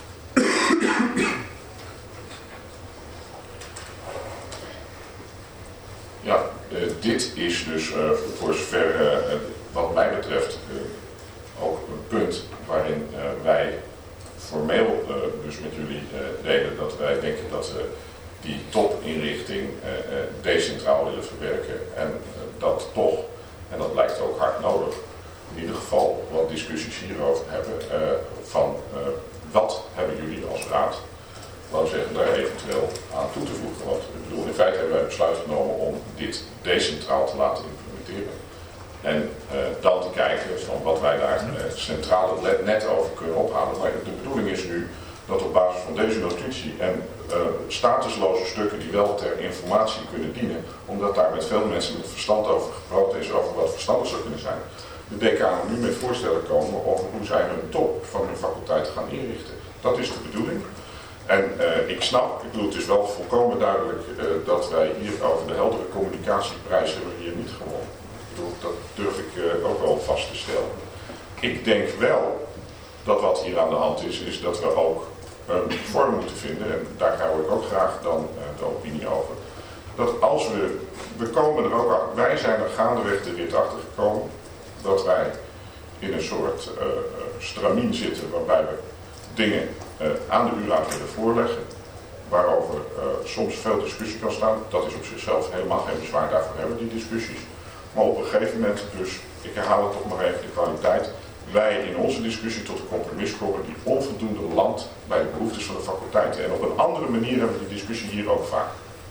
Ja, dit is dus voor zover wat mij betreft ook een punt waarin wij formeel dus met jullie delen dat wij denken dat we die topinrichting decentraal willen verwerken en dat toch, en dat lijkt ook hard nodig, in ieder geval wat discussies hierover hebben van wat hebben jullie als raad, laten we zeggen, daar eventueel aan toe te voegen. Want ik bedoel, in feite hebben wij besluit genomen om dit decentraal te laten implementeren. En dan te kijken van wat wij daar centraal net over kunnen ophalen. Maar de bedoeling is nu dat op basis van deze notitie en statusloze stukken die wel ter informatie kunnen dienen, omdat daar met veel mensen met verstand over gepraat is, over wat verstandig zou kunnen zijn, de decanen nu met voorstellen komen over hoe zij hun top van hun faculteit gaan inrichten. Dat is de bedoeling. En ik snap, ik bedoel, het is wel volkomen duidelijk dat wij hier over de heldere communicatieprijs hebben hier niet gewonnen. Ik bedoel, dat durf ik ook wel vast te stellen. Ik denk wel dat wat hier aan de hand is dat we ook een vorm moeten vinden, en daar hou ik ook graag dan de opinie over, dat als we komen er ook achter, wij zijn er gaandeweg de rit achter gekomen, dat wij in een soort stramien zitten waarbij we dingen aan de URAD willen voorleggen, waarover soms veel discussie kan staan. Dat is op zichzelf helemaal geen bezwaar, daarvoor hebben we die discussies. Maar op een gegeven moment, dus ik herhaal het toch maar even, de kwaliteit, wij in onze discussie tot een compromis komen die onvoldoende landt bij de behoeftes van de faculteiten. En op een andere manier hebben we die discussie hier ook vaak.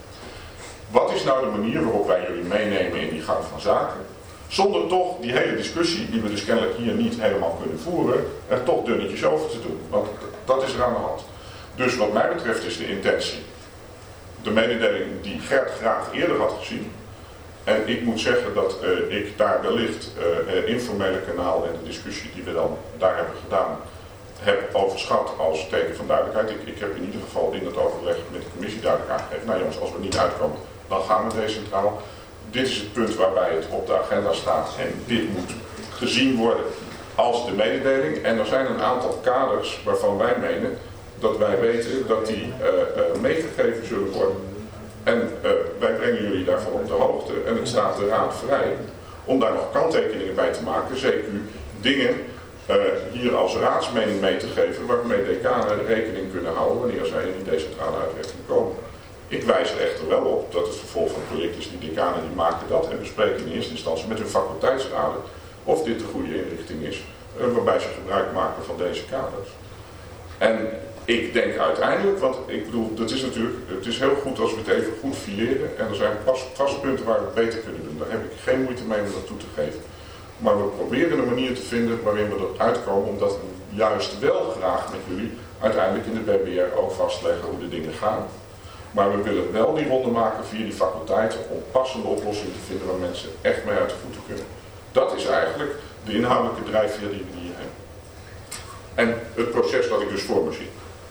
Wat is nou de manier waarop wij jullie meenemen in die gang van zaken? Zonder toch die hele discussie, die we dus kennelijk hier niet helemaal kunnen voeren, er toch dunnetjes over te doen. Want dat is er aan de hand. Dus wat mij betreft is de intentie, de mededeling die Gert graag eerder had gezien. En ik moet zeggen dat ik daar wellicht informele kanaal en de discussie die we dan daar hebben gedaan, heb overschat als teken van duidelijkheid. Ik heb in ieder geval in het overleg met de commissie duidelijk aangegeven, nou jongens, als we niet uitkomen, dan gaan we decentraal. Dit is het punt waarbij het op de agenda staat en dit moet gezien worden als de mededeling. En er zijn een aantal kaders waarvan wij menen dat wij weten dat die meegegeven zullen worden. En wij brengen jullie daarvan op de hoogte en het staat de raad vrij om daar nog kanttekeningen bij te maken, CQ dingen hier als raadsmening mee te geven waarmee decanen rekening kunnen houden wanneer zij in die decentrale uitwerking komen. Ik wijs er echter wel op dat het vervolg van het project is, die decanen die maken dat en bespreken in eerste instantie met hun faculteitsraden of dit de goede inrichting is, waarbij ze gebruik maken van deze kaders. En ik denk uiteindelijk, want ik bedoel, het is heel goed als we het even goed fileren en er zijn vast punten waar we het beter kunnen doen. Daar heb ik geen moeite mee om dat toe te geven. Maar we proberen een manier te vinden waarin we eruit komen, omdat we juist wel graag met jullie uiteindelijk in de BBR ook vastleggen hoe de dingen gaan. Maar we willen wel die ronde maken via die faculteiten om passende oplossingen te vinden waar mensen echt mee uit de voeten kunnen. Dat is eigenlijk de inhoudelijke drijfveer die we hier hebben. En het proces dat ik dus voor me zie.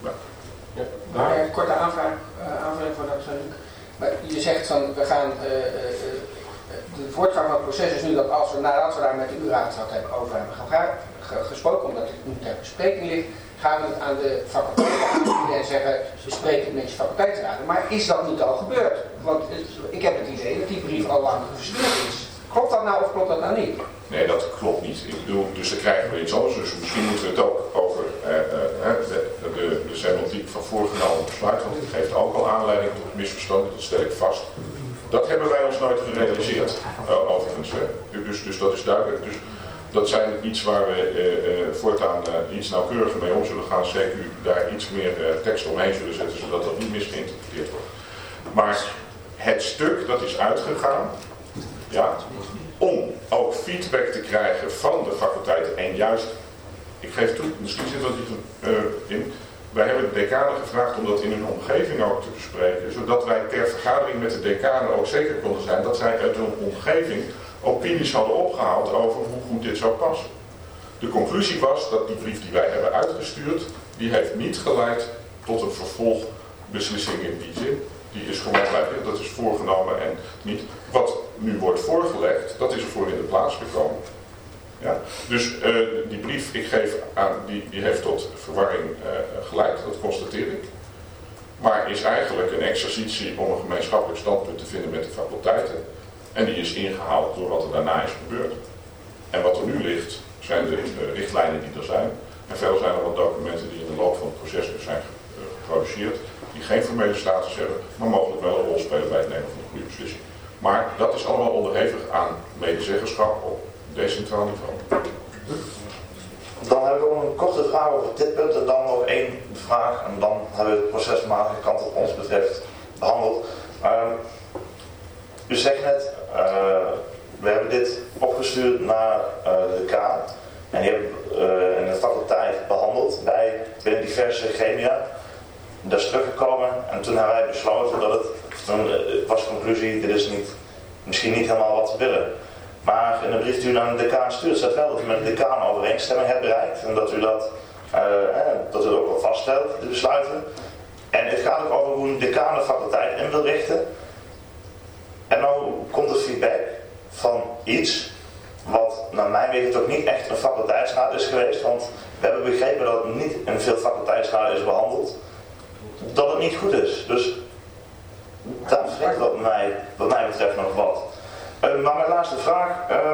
Ja. Korte aanvulling voor dat. Maar je zegt van we gaan de voortgang van het proces is nu dat als we nadat we daar met de URAD over hebben gesproken, omdat het nu ter bespreking ligt, gaan we het aan de faculteiten aanbieden en zeggen bespreek het met je faculteitsraden. Maar is dat niet al gebeurd? Want ik heb het idee dat die brief al lang verstuurd is. Klopt dat nou of klopt dat nou niet? Nee, dat klopt niet. Ik bedoel, dus dan krijgen we iets anders. Dus misschien moeten we het ook over de semantiek van voorgenomen besluit, want het geeft ook al aanleiding tot misverstanden, dat stel ik vast. Dat hebben wij ons nooit gerealiseerd, overigens. Dus dat is duidelijk. Dus dat zijn iets waar we voortaan iets nauwkeuriger mee om zullen gaan. Zeker daar iets meer tekst omheen zullen zetten, zodat dat niet misgeïnterpreteerd wordt. Maar het stuk dat is uitgegaan, ja, om ook feedback te krijgen van de faculteiten en juist, ik geef toe, misschien zit dat niet in, wij hebben de decanen gevraagd om dat in hun omgeving ook te bespreken, zodat wij ter vergadering met de decanen ook zeker konden zijn dat zij uit hun omgeving opinies hadden opgehaald over hoe goed dit zou passen. De conclusie was dat die brief die wij hebben uitgestuurd, die heeft niet geleid tot een vervolgbeslissing in die zin. Die is gewoon, dat is voorgenomen en niet. Wat nu wordt voorgelegd, dat is ervoor in de plaats gekomen. Ja? Dus die brief, ik geef aan, die heeft tot verwarring geleid, dat constateer ik. Maar is eigenlijk een exercitie om een gemeenschappelijk standpunt te vinden met de faculteiten. En die is ingehaald door wat er daarna is gebeurd. En wat er nu ligt, zijn de richtlijnen die er zijn. En verder zijn er wat documenten die in de loop van het proces zijn geproduceerd. Die geen formele status hebben, maar mogelijk wel een rol spelen bij het nemen van een goede beslissing. Maar dat is allemaal onderhevig aan medezeggenschap op decentraal niveau. Dan heb ik ook een korte vraag over dit punt en dan nog één vraag en dan hebben we het proces maar de kant wat ons betreft behandeld. U zegt net, we hebben dit opgestuurd naar de decaan en die hebben in de faculteit behandeld binnen diverse gremia. Dat is teruggekomen en toen hebben wij besloten dat toen was de conclusie, dit is misschien niet helemaal wat we willen. Maar in de brief die u naar de decaan stuurt, staat wel dat u met de decaan overeenstemming hebt bereikt. En dat u dat ook wel vaststelt, de besluiten. En het gaat ook over hoe een decaan de faculteit in wil richten. En nou komt er feedback van iets wat naar mijn weten ook niet echt een faculteitsraad is geweest. Want we hebben begrepen dat het niet in veel faculteitsraden is behandeld. Dat het niet goed is. Dus daar wringt wat mij betreft nog wat. Maar mijn laatste vraag.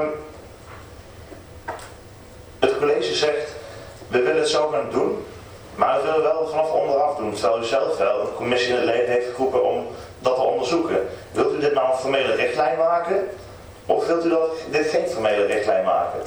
Het college zegt, we willen het zo gaan doen, maar we willen wel vanaf onderaf doen. Terwijl u zelf wel een commissie in het leven heeft geroepen om dat te onderzoeken. Wilt u dit nou een formele richtlijn maken? Of wilt u dit geen formele richtlijn maken?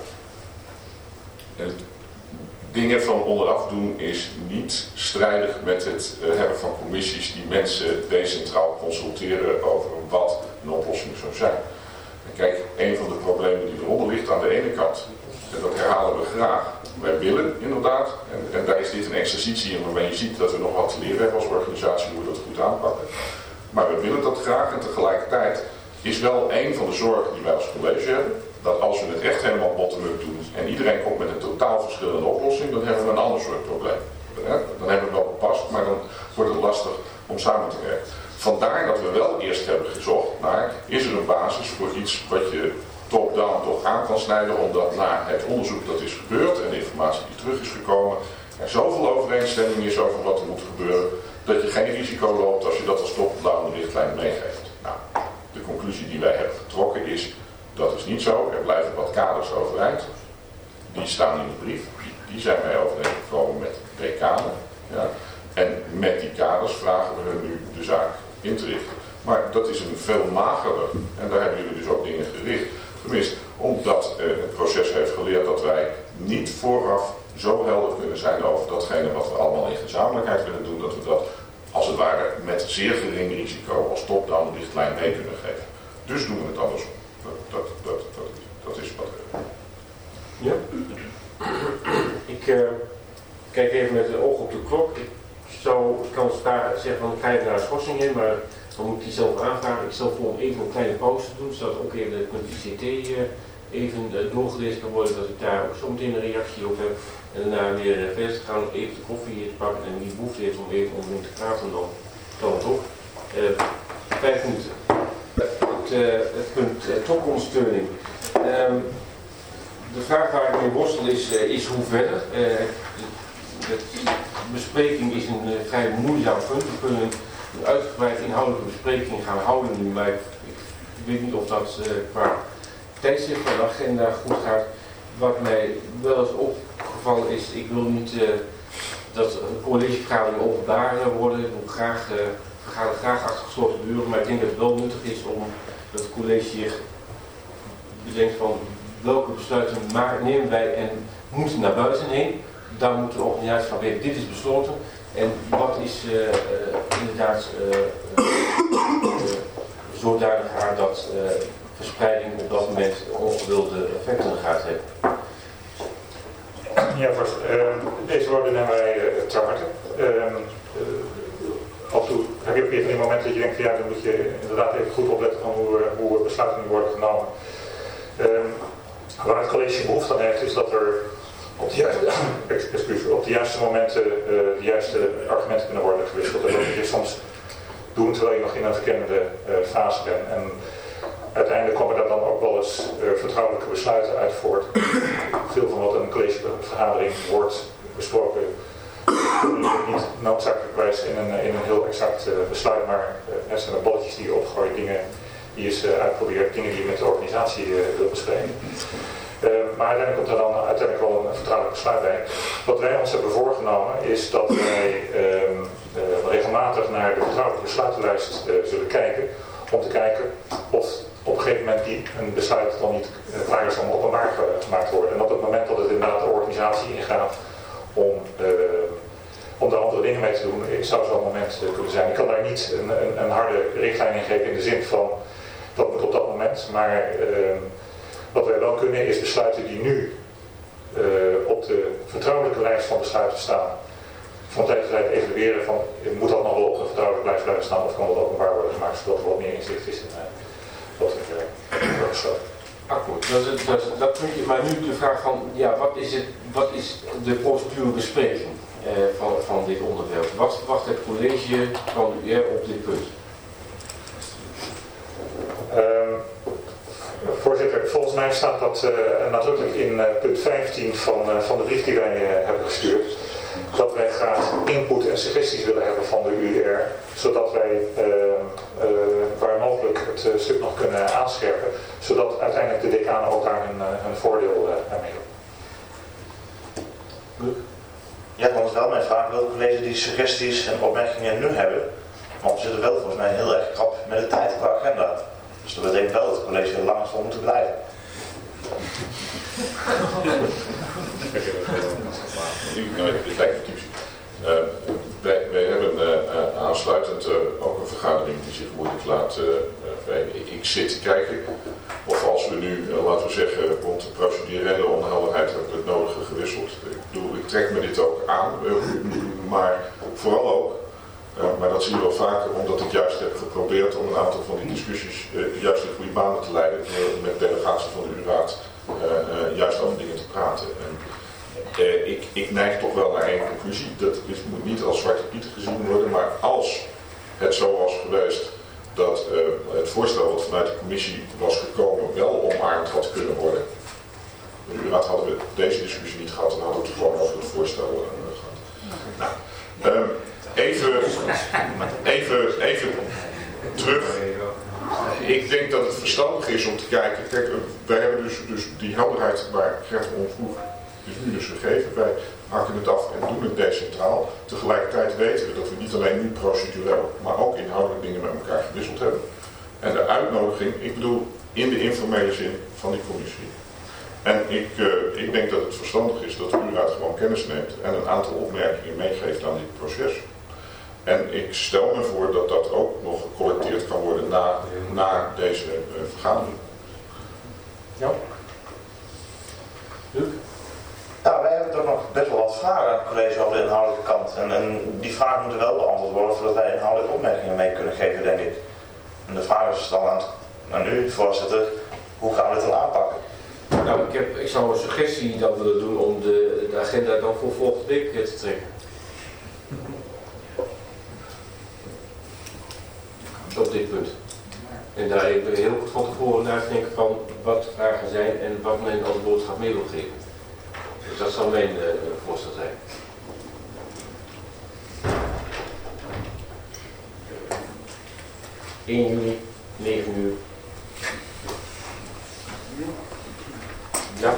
Dingen van onderaf doen is niet strijdig met het hebben van commissies die mensen decentraal consulteren over wat een oplossing zou zijn. En kijk, een van de problemen die eronder ligt aan de ene kant, en dat herhalen we graag, wij willen inderdaad, en daar is dit een exercitie in waarmee je ziet dat we nog wat te leren hebben als organisatie hoe we dat goed aanpakken. Maar we willen dat graag en tegelijkertijd is wel een van de zorgen die wij als college hebben, dat als we het echt helemaal bottom-up doen en iedereen komt met een totaal verschillende oplossing, dan hebben we een ander soort probleem. Dan hebben we het wel gepast, maar dan wordt het lastig om samen te werken. Vandaar dat we wel eerst hebben gezocht naar, is er een basis voor iets wat je top-down toch aan kan snijden, omdat na het onderzoek dat is gebeurd en de informatie die terug is gekomen, er zoveel overeenstemming is over wat er moet gebeuren, dat je geen risico loopt als je dat als top-down richtlijn meegeeft. Nou, de conclusie die wij hebben getrokken is, dat is niet zo. Er blijven wat kaders overeind. Die staan in de brief. Die zijn wij overeengekomen met decanen. Ja. En met die kaders vragen we hun nu de zaak in te richten. Maar dat is een veel magerder, en daar hebben jullie dus ook dingen gericht, gemist. Omdat het proces heeft geleerd dat wij niet vooraf zo helder kunnen zijn over datgene wat we allemaal in gezamenlijkheid willen doen, dat we dat als het ware met zeer gering risico als top-down richtlijn mee kunnen geven. Dus doen we het andersom. Dat is wat we doen. Ja. Ik kijk even met het oog op de klok. Ik kan zeggen van ik ga even naar de schorsing heen, maar dan moet ik die zelf aanvragen. Ik stel voor om even een kleine pauze te doen, zodat ook even met de ICT even doorgelezen kan worden, dat ik daar ook zo meteen een reactie op heb. En daarna weer verder te gaan, even de koffie hier te pakken en wie behoefte heeft om even onderling te praten, dan kan het ook. 5 minuten. Het punt topondersteuning. De vraag waar ik mee worstel is hoe verder. De bespreking is een vrij moeizaam punt. We kunnen een uitgebreid inhoudelijke bespreking gaan houden nu, maar ik weet niet of dat qua tijdstip van de agenda goed gaat. Wat mij wel eens opgevallen is, ik wil niet dat collegevergaderingen openbaar worden. Ik wil vergaderen graag achter gesloten deuren, maar ik denk dat het wel nuttig is om dat het college zich bedenkt van welke besluiten nemen wij en moeten naar buiten heen. Daar moet de organisatie van weten, dit is besloten en wat is inderdaad zodanig aan dat verspreiding op dat moment ongewilde effecten gaat hebben. Ja, deze woorden nemen wij ter harte. Af en toe heb je ook weer van die momenten dat je denkt van ja, dan moet je inderdaad even goed opletten van hoe besluiten nu worden genomen. Waar het college behoefte aan heeft is dat er op de juiste momenten de juiste argumenten kunnen worden gewisseld. En dat moet je soms doen terwijl je nog in een verkennende fase bent. En uiteindelijk komen daar dan ook wel eens vertrouwelijke besluiten uit voort. Veel van wat in een collegevergadering wordt besproken niet noodzakelijkwijs in een heel exact besluit, maar er zijn er bolletjes die je opgooit, dingen die je uitprobeert, dingen die je met de organisatie wil bespreken. Maar uiteindelijk komt er dan wel een vertrouwelijk besluit bij. Wat wij ons hebben voorgenomen is dat wij regelmatig naar de vertrouwelijke besluitenlijst zullen kijken, om te kijken of op een gegeven moment een besluit dan niet klaar is om openbaar gemaakt te worden. En op het moment dat het inderdaad de organisatie ingaat om daar andere dingen mee te doen, zou zo'n moment kunnen zijn. Ik kan daar niet een harde richtlijn in geven in de zin van dat moet op dat moment. Maar wat wij wel kunnen is besluiten die nu op de vertrouwelijke lijst van besluiten staan, van tijd tot tijd evalueren van moet dat nog wel op een vertrouwelijke lijst blijven staan of kan dat openbaar worden gemaakt zodat er wat meer inzicht is in wat er besloten. Akkoord, dat puntje. Maar nu de vraag van, ja, wat is de procedure-bespreking van dit onderwerp? Wat verwacht het college van de UR op dit punt? Voorzitter, volgens mij staat dat nadrukkelijk in punt 15 van de brief die wij hebben gestuurd. Dat wij graag input en suggesties willen hebben van de UR, zodat wij waar mogelijk het stuk nog kunnen aanscherpen, zodat uiteindelijk de decanen ook daar hun voordeel mee doen. Ja, dan is wel mijn vraag, wil het college die suggesties en opmerkingen nu hebben? Want we zitten wel volgens mij heel erg krap met de tijd qua agenda. Dus dat betekent wel dat het college er langer zal moeten blijven. Het lijkt me typisch. Wij hebben aansluitend ook een vergadering die zich moeilijk laat. Ik zit te kijken of als we nu, laten we zeggen, rond de procedurele onhelderheid hebben we het nodige gewisseld. Ik trek me dit ook aan, maar vooral ook, maar dat zie je wel vaker, omdat ik juist heb geprobeerd om een aantal van die discussies juist in goede banen te leiden, met delegatie van de U-raad juist over dingen te praten. Ik neig toch wel naar één conclusie. Dat moet niet als Zwarte Piet gezien worden, maar als het zo was geweest dat het voorstel wat vanuit de commissie was gekomen wel omarmd had kunnen worden. De U-raad hadden we deze discussie niet gehad en hadden we het gewoon over het voorstel gehad. Nou, even terug. Ik denk dat het verstandig is om te kijken. Kijk, wij hebben dus die helderheid waar Gert om vroeg is nu dus gegeven. Wij hakken het af en doen het decentraal. Tegelijkertijd weten we dat we niet alleen nu procedureel, maar ook inhoudelijk dingen met elkaar gewisseld hebben. En de uitnodiging, ik bedoel in de informele zin van die commissie. En ik denk dat het verstandig is dat de U-raad gewoon kennis neemt en een aantal opmerkingen meegeeft aan dit proces. En ik stel me voor dat dat ook nog gecollecteerd kan worden na deze vergadering. Ja. Luc? Nou, wij hebben toch nog best wel wat vragen aan het college over de inhoudelijke kant. En die vragen moeten wel beantwoord worden voordat wij inhoudelijke opmerkingen mee kunnen geven, denk ik. En de vraag is dan aan u, voorzitter, hoe gaan we dit dan aanpakken? Nou, ik zou een suggestie dan willen doen om de agenda dan voor volgende week te trekken. Op dit punt. En daar even heel goed van tevoren naar te denken van wat de vragen zijn en wat men als boodschap mee wil geven. Dus dat zal mijn voorstel zijn. ...1 juni, 9 uur. Ja.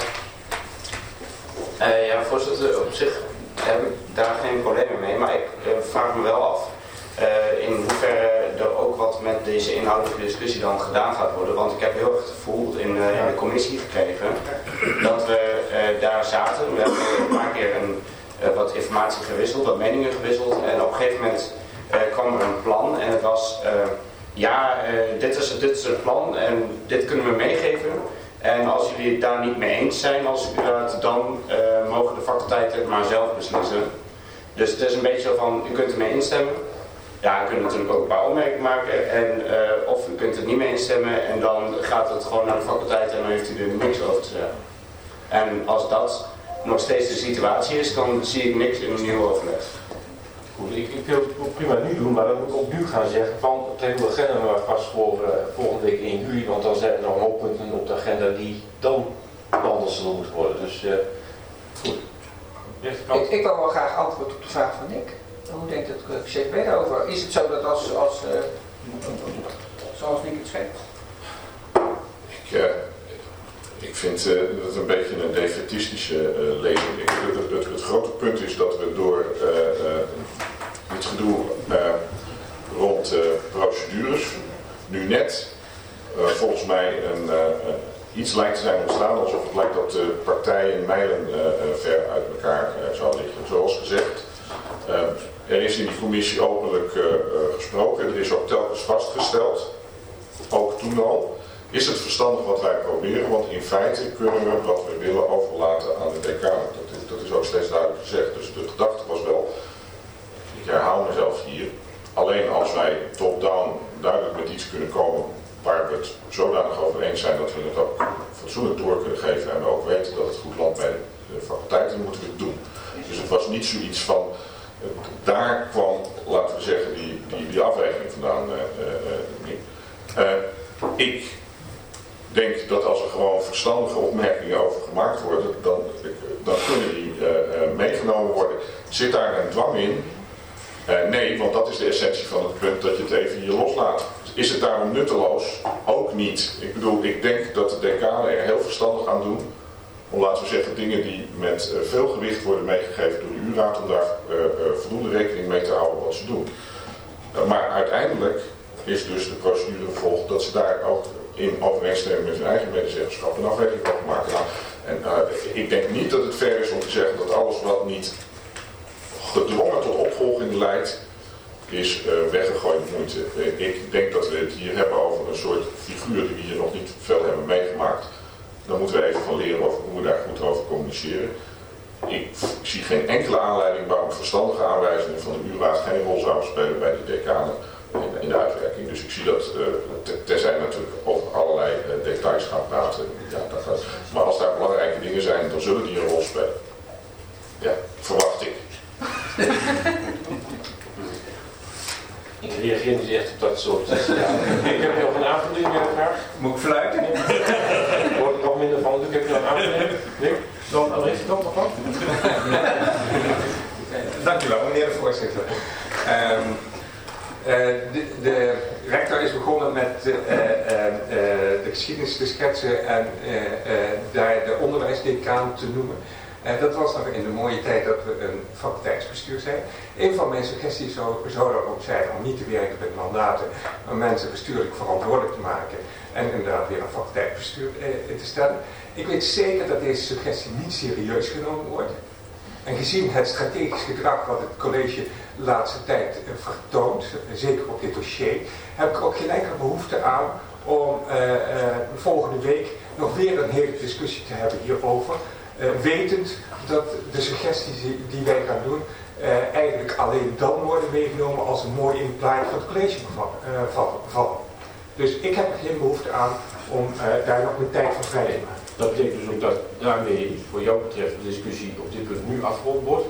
Ja, voorzitter, op zich heb ik daar geen problemen mee, maar ik vraag me wel af in hoeverre er ook wat met deze inhoudelijke discussie dan gedaan gaat worden. Want ik heb heel erg het gevoel in de commissie gekregen dat we daar zaten. We hebben een paar keer wat informatie gewisseld, wat meningen gewisseld en op een gegeven moment kwam er een plan en het was dit is het plan en dit kunnen we meegeven. En als jullie het daar niet mee eens zijn als U-raad, dan mogen de faculteiten het maar zelf beslissen. Dus het is een beetje zo van, u kunt ermee instemmen. Ja, u kunt natuurlijk ook een paar opmerkingen maken. Of u kunt het niet mee instemmen en dan gaat het gewoon naar de faculteit en dan heeft u er niks over te zeggen. En als dat nog steeds de situatie is, dan zie ik niks in een nieuw overleg. Goed, ik wil het prima nu doen, maar dan moet ik ook nu gaan zeggen van trek de agenda maar vast voor volgende week 1 juli, want dan zijn er nog hoofdpunten op de agenda die dan behandeld zullen moeten worden. Dus goed. Ik wil wel graag antwoord op de vraag van Nick. Hoe denkt het CFB daarover? Is het zo dat zoals Nick het schetst? Ik vind dat een beetje een defaitistische lezing. Het grote punt is dat we door dit gedoe rond procedures nu net volgens mij iets lijkt te zijn ontstaan alsof het lijkt dat de partijen mijlen ver uit elkaar zou liggen. Zoals gezegd, er is in die commissie openlijk gesproken. Er is ook telkens vastgesteld, ook toen al, is het verstandig wat wij proberen, want in feite kunnen we wat we willen overlaten aan de decanen. Dat is ook steeds duidelijk gezegd. Dus de gedachte was wel, ik herhaal mezelf hier, alleen als wij top-down duidelijk met iets kunnen komen waar we het zodanig over eens zijn dat we het ook fatsoenlijk door kunnen geven en we ook weten dat het goed landt bij de faculteiten, dan moeten we het doen. Dus het was niet zoiets van, daar kwam, laten we zeggen, die afweging vandaan. Ik denk dat als er gewoon verstandige opmerkingen over gemaakt worden, dan kunnen die meegenomen worden. Zit daar een dwang in? Nee, want dat is de essentie van het punt dat je het even hier loslaat. Is het daarom nutteloos? Ook niet. Ik bedoel, ik denk dat de decanen er heel verstandig aan doen om, laten we zeggen, dingen die met veel gewicht worden meegegeven door de U-raad, om daar voldoende rekening mee te houden wat ze doen. Maar uiteindelijk is dus de procedure gevolgd dat ze daar ook in overeenstemming met hun eigen medezeggenschap een afweging van maken. En ik denk niet dat het fair is om te zeggen dat alles wat niet gedwongen tot opvolging leidt, is weggegooid moeite. Ik denk dat we het hier hebben over een soort figuur die we hier nog niet veel hebben meegemaakt. Daar moeten we even van leren over hoe we daar goed over communiceren. Ik zie geen enkele aanleiding waarom verstandige aanwijzingen van de U-raad geen rol zouden spelen bij de decanen in de uitwerking. Dus ik zie dat, terzij natuurlijk over allerlei details gaan praten. Ja, dat gaat. Maar als daar belangrijke dingen zijn, dan zullen die een rol spelen. Ja, verwacht ik. Ik reageer niet echt op dat soort. Ja. Ik heb nog een aanvulling graag. Moet ik fluiten? Wordt er nog minder van, dus ik heb nog een aanvulling. Nee? Dan aan de rechterkant nog wat? Dank u wel, meneer de voorzitter. De rector is begonnen met de geschiedenis te schetsen en daar de onderwijsdecaan te noemen. Dat was nog in de mooie tijd dat we een faculteitsbestuur zijn. Een van mijn suggesties zou er ook zijn om niet te werken met mandaten, maar mensen bestuurlijk verantwoordelijk te maken en inderdaad weer een faculteitsbestuur te stellen. Ik weet zeker dat deze suggestie niet serieus genomen wordt. En gezien het strategisch gedrag wat het college de laatste tijd vertoont, zeker op dit dossier, heb ik ook geen enkele behoefte aan om volgende week nog weer een hele discussie te hebben hierover. Wetend dat de suggesties die wij gaan doen eigenlijk alleen dan worden meegenomen als een mooi in het plaatje van het college vallen. Dus ik heb er geen behoefte aan om daar nog een tijd voor vrij te maken. Dat betekent dus ook dat daarmee voor jou betreft de discussie op dit punt nu afgerond wordt.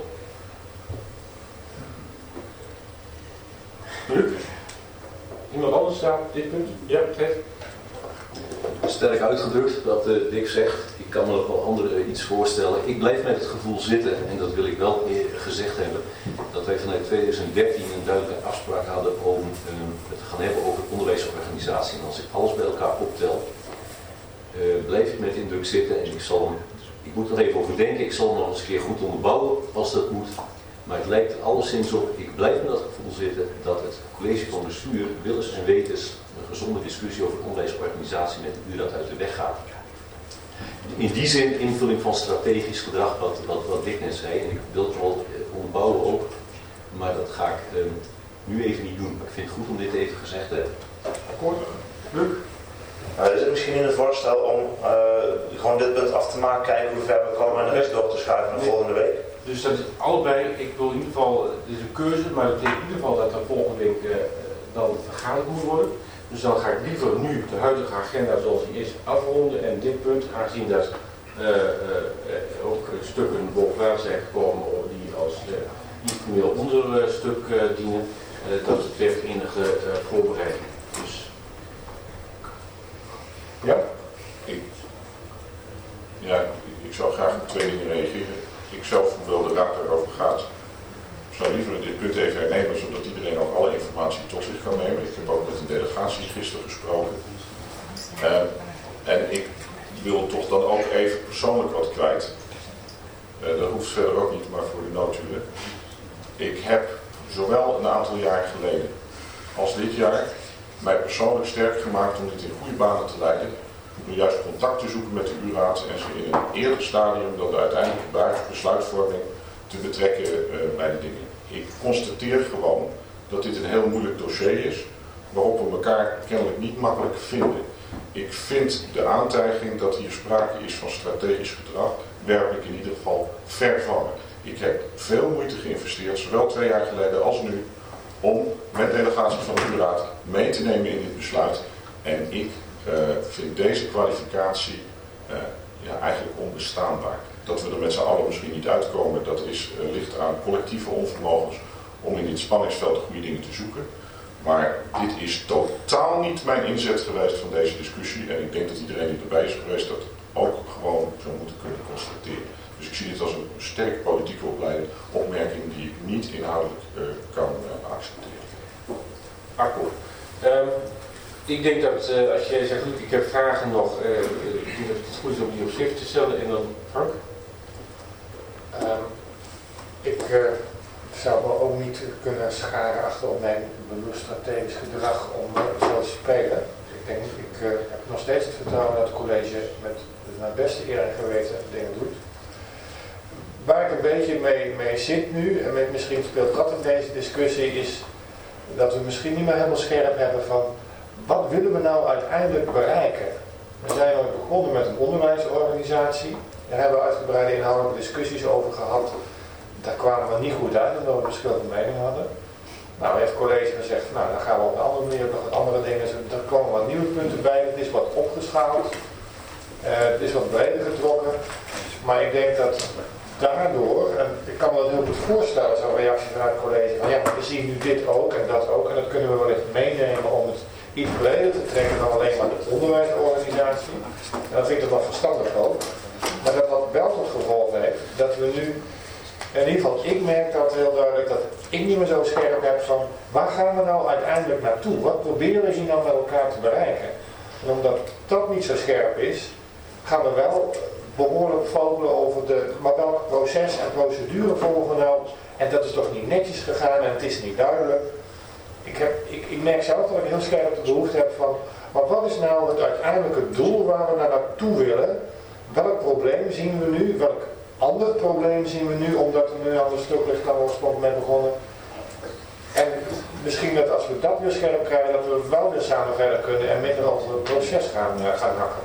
Iemand anders staat op dit punt? Ja, betreft. Sterk uitgedrukt dat Dick zegt, ik kan me nog wel anderen iets voorstellen. Ik blijf met het gevoel zitten, en dat wil ik wel gezegd hebben, dat wij vanuit 2013 een duidelijke afspraak hadden om het te gaan hebben over onderwijsorganisatie. En als ik alles bij elkaar optel, blijf ik met de indruk zitten en ik moet er even over denken, ik zal hem nog eens een keer goed onderbouwen als dat moet. Maar het lijkt er alleszins op, ik blijf met dat gevoel zitten, dat het college van bestuur willens en wetens een gezonde discussie over onderwijsorganisatie met de U-raad uit de weg gaat. In die zin invulling van strategisch gedrag, wat Dick net zei, en ik wil het wel onderbouwen ook, maar dat ga ik nu even niet doen. Maar ik vind het goed om dit even gezegd te hebben. Akkoord? Luc? Is het misschien in het voorstel om gewoon dit punt af te maken, kijken hoe ver we komen en de rest door te schuiven naar volgende week? Dus dat is allebei, ik wil in ieder geval, het is een keuze, maar dat betekent in ieder geval dat er volgende week dan vergaderd moet worden. Dus dan ga ik liever nu de huidige agenda zoals die is afronden en dit punt, aangezien dat ook stukken bovenaan zijn gekomen die als informeel onderstuk dienen, dat het heeft enige voorbereiding. Dus. Ja? Ik zou graag op twee dingen reageren. Ik zelf wil de raad erover gaat. Ik zou liever dit punt even hernemen, zodat iedereen ook alle informatie tot zich kan nemen. Ik heb ook met een delegatie gisteren gesproken. En ik wil toch dan ook even persoonlijk wat kwijt. Dat hoeft verder ook niet, maar voor de notulen. Ik heb zowel een aantal jaar geleden als dit jaar mij persoonlijk sterk gemaakt om dit in goede banen te leiden. Door juist contact te zoeken met de U-raad en ze in een eerder stadium dan de uiteindelijke besluitvorming te betrekken bij de dingen. Ik constateer gewoon dat dit een heel moeilijk dossier is, waarop we elkaar kennelijk niet makkelijk vinden. Ik vind de aantijging dat hier sprake is van strategisch gedrag, werp ik in ieder geval ver van. Ik heb veel moeite geïnvesteerd, zowel 2 jaar geleden als nu, om met delegatie van de U-raad mee te nemen in dit besluit. En ik vind deze kwalificatie eigenlijk onbestaanbaar. Dat we er met z'n allen misschien niet uitkomen, dat ligt aan collectieve onvermogens om in dit spanningsveld de goede dingen te zoeken. Maar dit is totaal niet mijn inzet geweest van deze discussie. En ik denk dat iedereen die erbij is geweest dat ook gewoon zo moet kunnen constateren. Dus ik zie dit als een sterk politieke opmerking die ik niet inhoudelijk kan accepteren. Akkoord. Ik denk dat als jij zegt, ik heb vragen nog, ik denk dat het goed is om die op schrift te stellen. En dan Frank? Ik zou me ook niet kunnen scharen achter op mijn bewust strategisch gedrag om zo te spelen. Dus ik denk, ik heb nog steeds het vertrouwen dat het college met mijn beste eer en geweten dingen doet. Waar ik een beetje mee zit nu, en misschien speelt dat in deze discussie, is dat we misschien niet meer helemaal scherp hebben van wat willen we nou uiteindelijk bereiken. We zijn ook begonnen met een onderwijsorganisatie. Daar hebben we uitgebreide inhoudelijke discussies over gehad. Daar kwamen we niet goed uit, omdat we verschillende meningen hadden. Nou, heeft het college gezegd, nou dan gaan we op een andere manier nog wat andere dingen. Er komen wat nieuwe punten bij, het is wat opgeschaald. Het is wat breder getrokken. Maar ik denk dat daardoor, en ik kan me dat heel goed voorstellen, zo'n reactie vanuit het college, van ja, maar we zien nu dit ook. En dat kunnen we wellicht meenemen om het iets breder te trekken dan alleen maar de onderwijsorganisatie. En dat vind ik toch wel verstandig ook. Maar dat wat wel tot gevolg heeft, dat we nu, in ieder geval ik merk dat heel duidelijk, dat ik niet meer zo scherp heb van, waar gaan we nou uiteindelijk naartoe? Wat proberen we hier nou met elkaar te bereiken? En omdat dat niet zo scherp is, gaan we wel behoorlijk vogelen over maar welk proces en procedure volgen we nou? En dat is toch niet netjes gegaan en het is niet duidelijk. Ik merk zelf dat ik heel scherp de behoefte heb van, maar wat is nou het uiteindelijke doel waar we naartoe willen? Welk probleem zien we nu? Welk ander probleem zien we nu, omdat er nu een ander stuk ligt dan we oorspronkelijk mee begonnen? En misschien dat als we dat weer scherp krijgen, dat we wel weer samen verder kunnen en minder over het proces gaan hakken.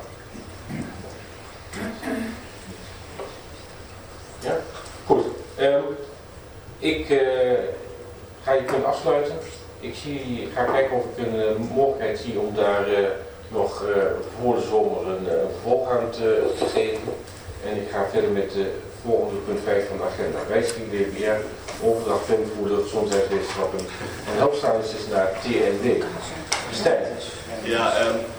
Ja, goed. Ik ga je punt afsluiten. Ik ga kijken of ik een mogelijkheid zie om daar nog voor de zomer een vervolg aan te geven. En ik ga verder met de volgende punt 5 van de agenda. Wijziging DBR, overdracht voor de gezondheidswetenschappen en hulpstaanders is naar TNW. Stijn. Ja,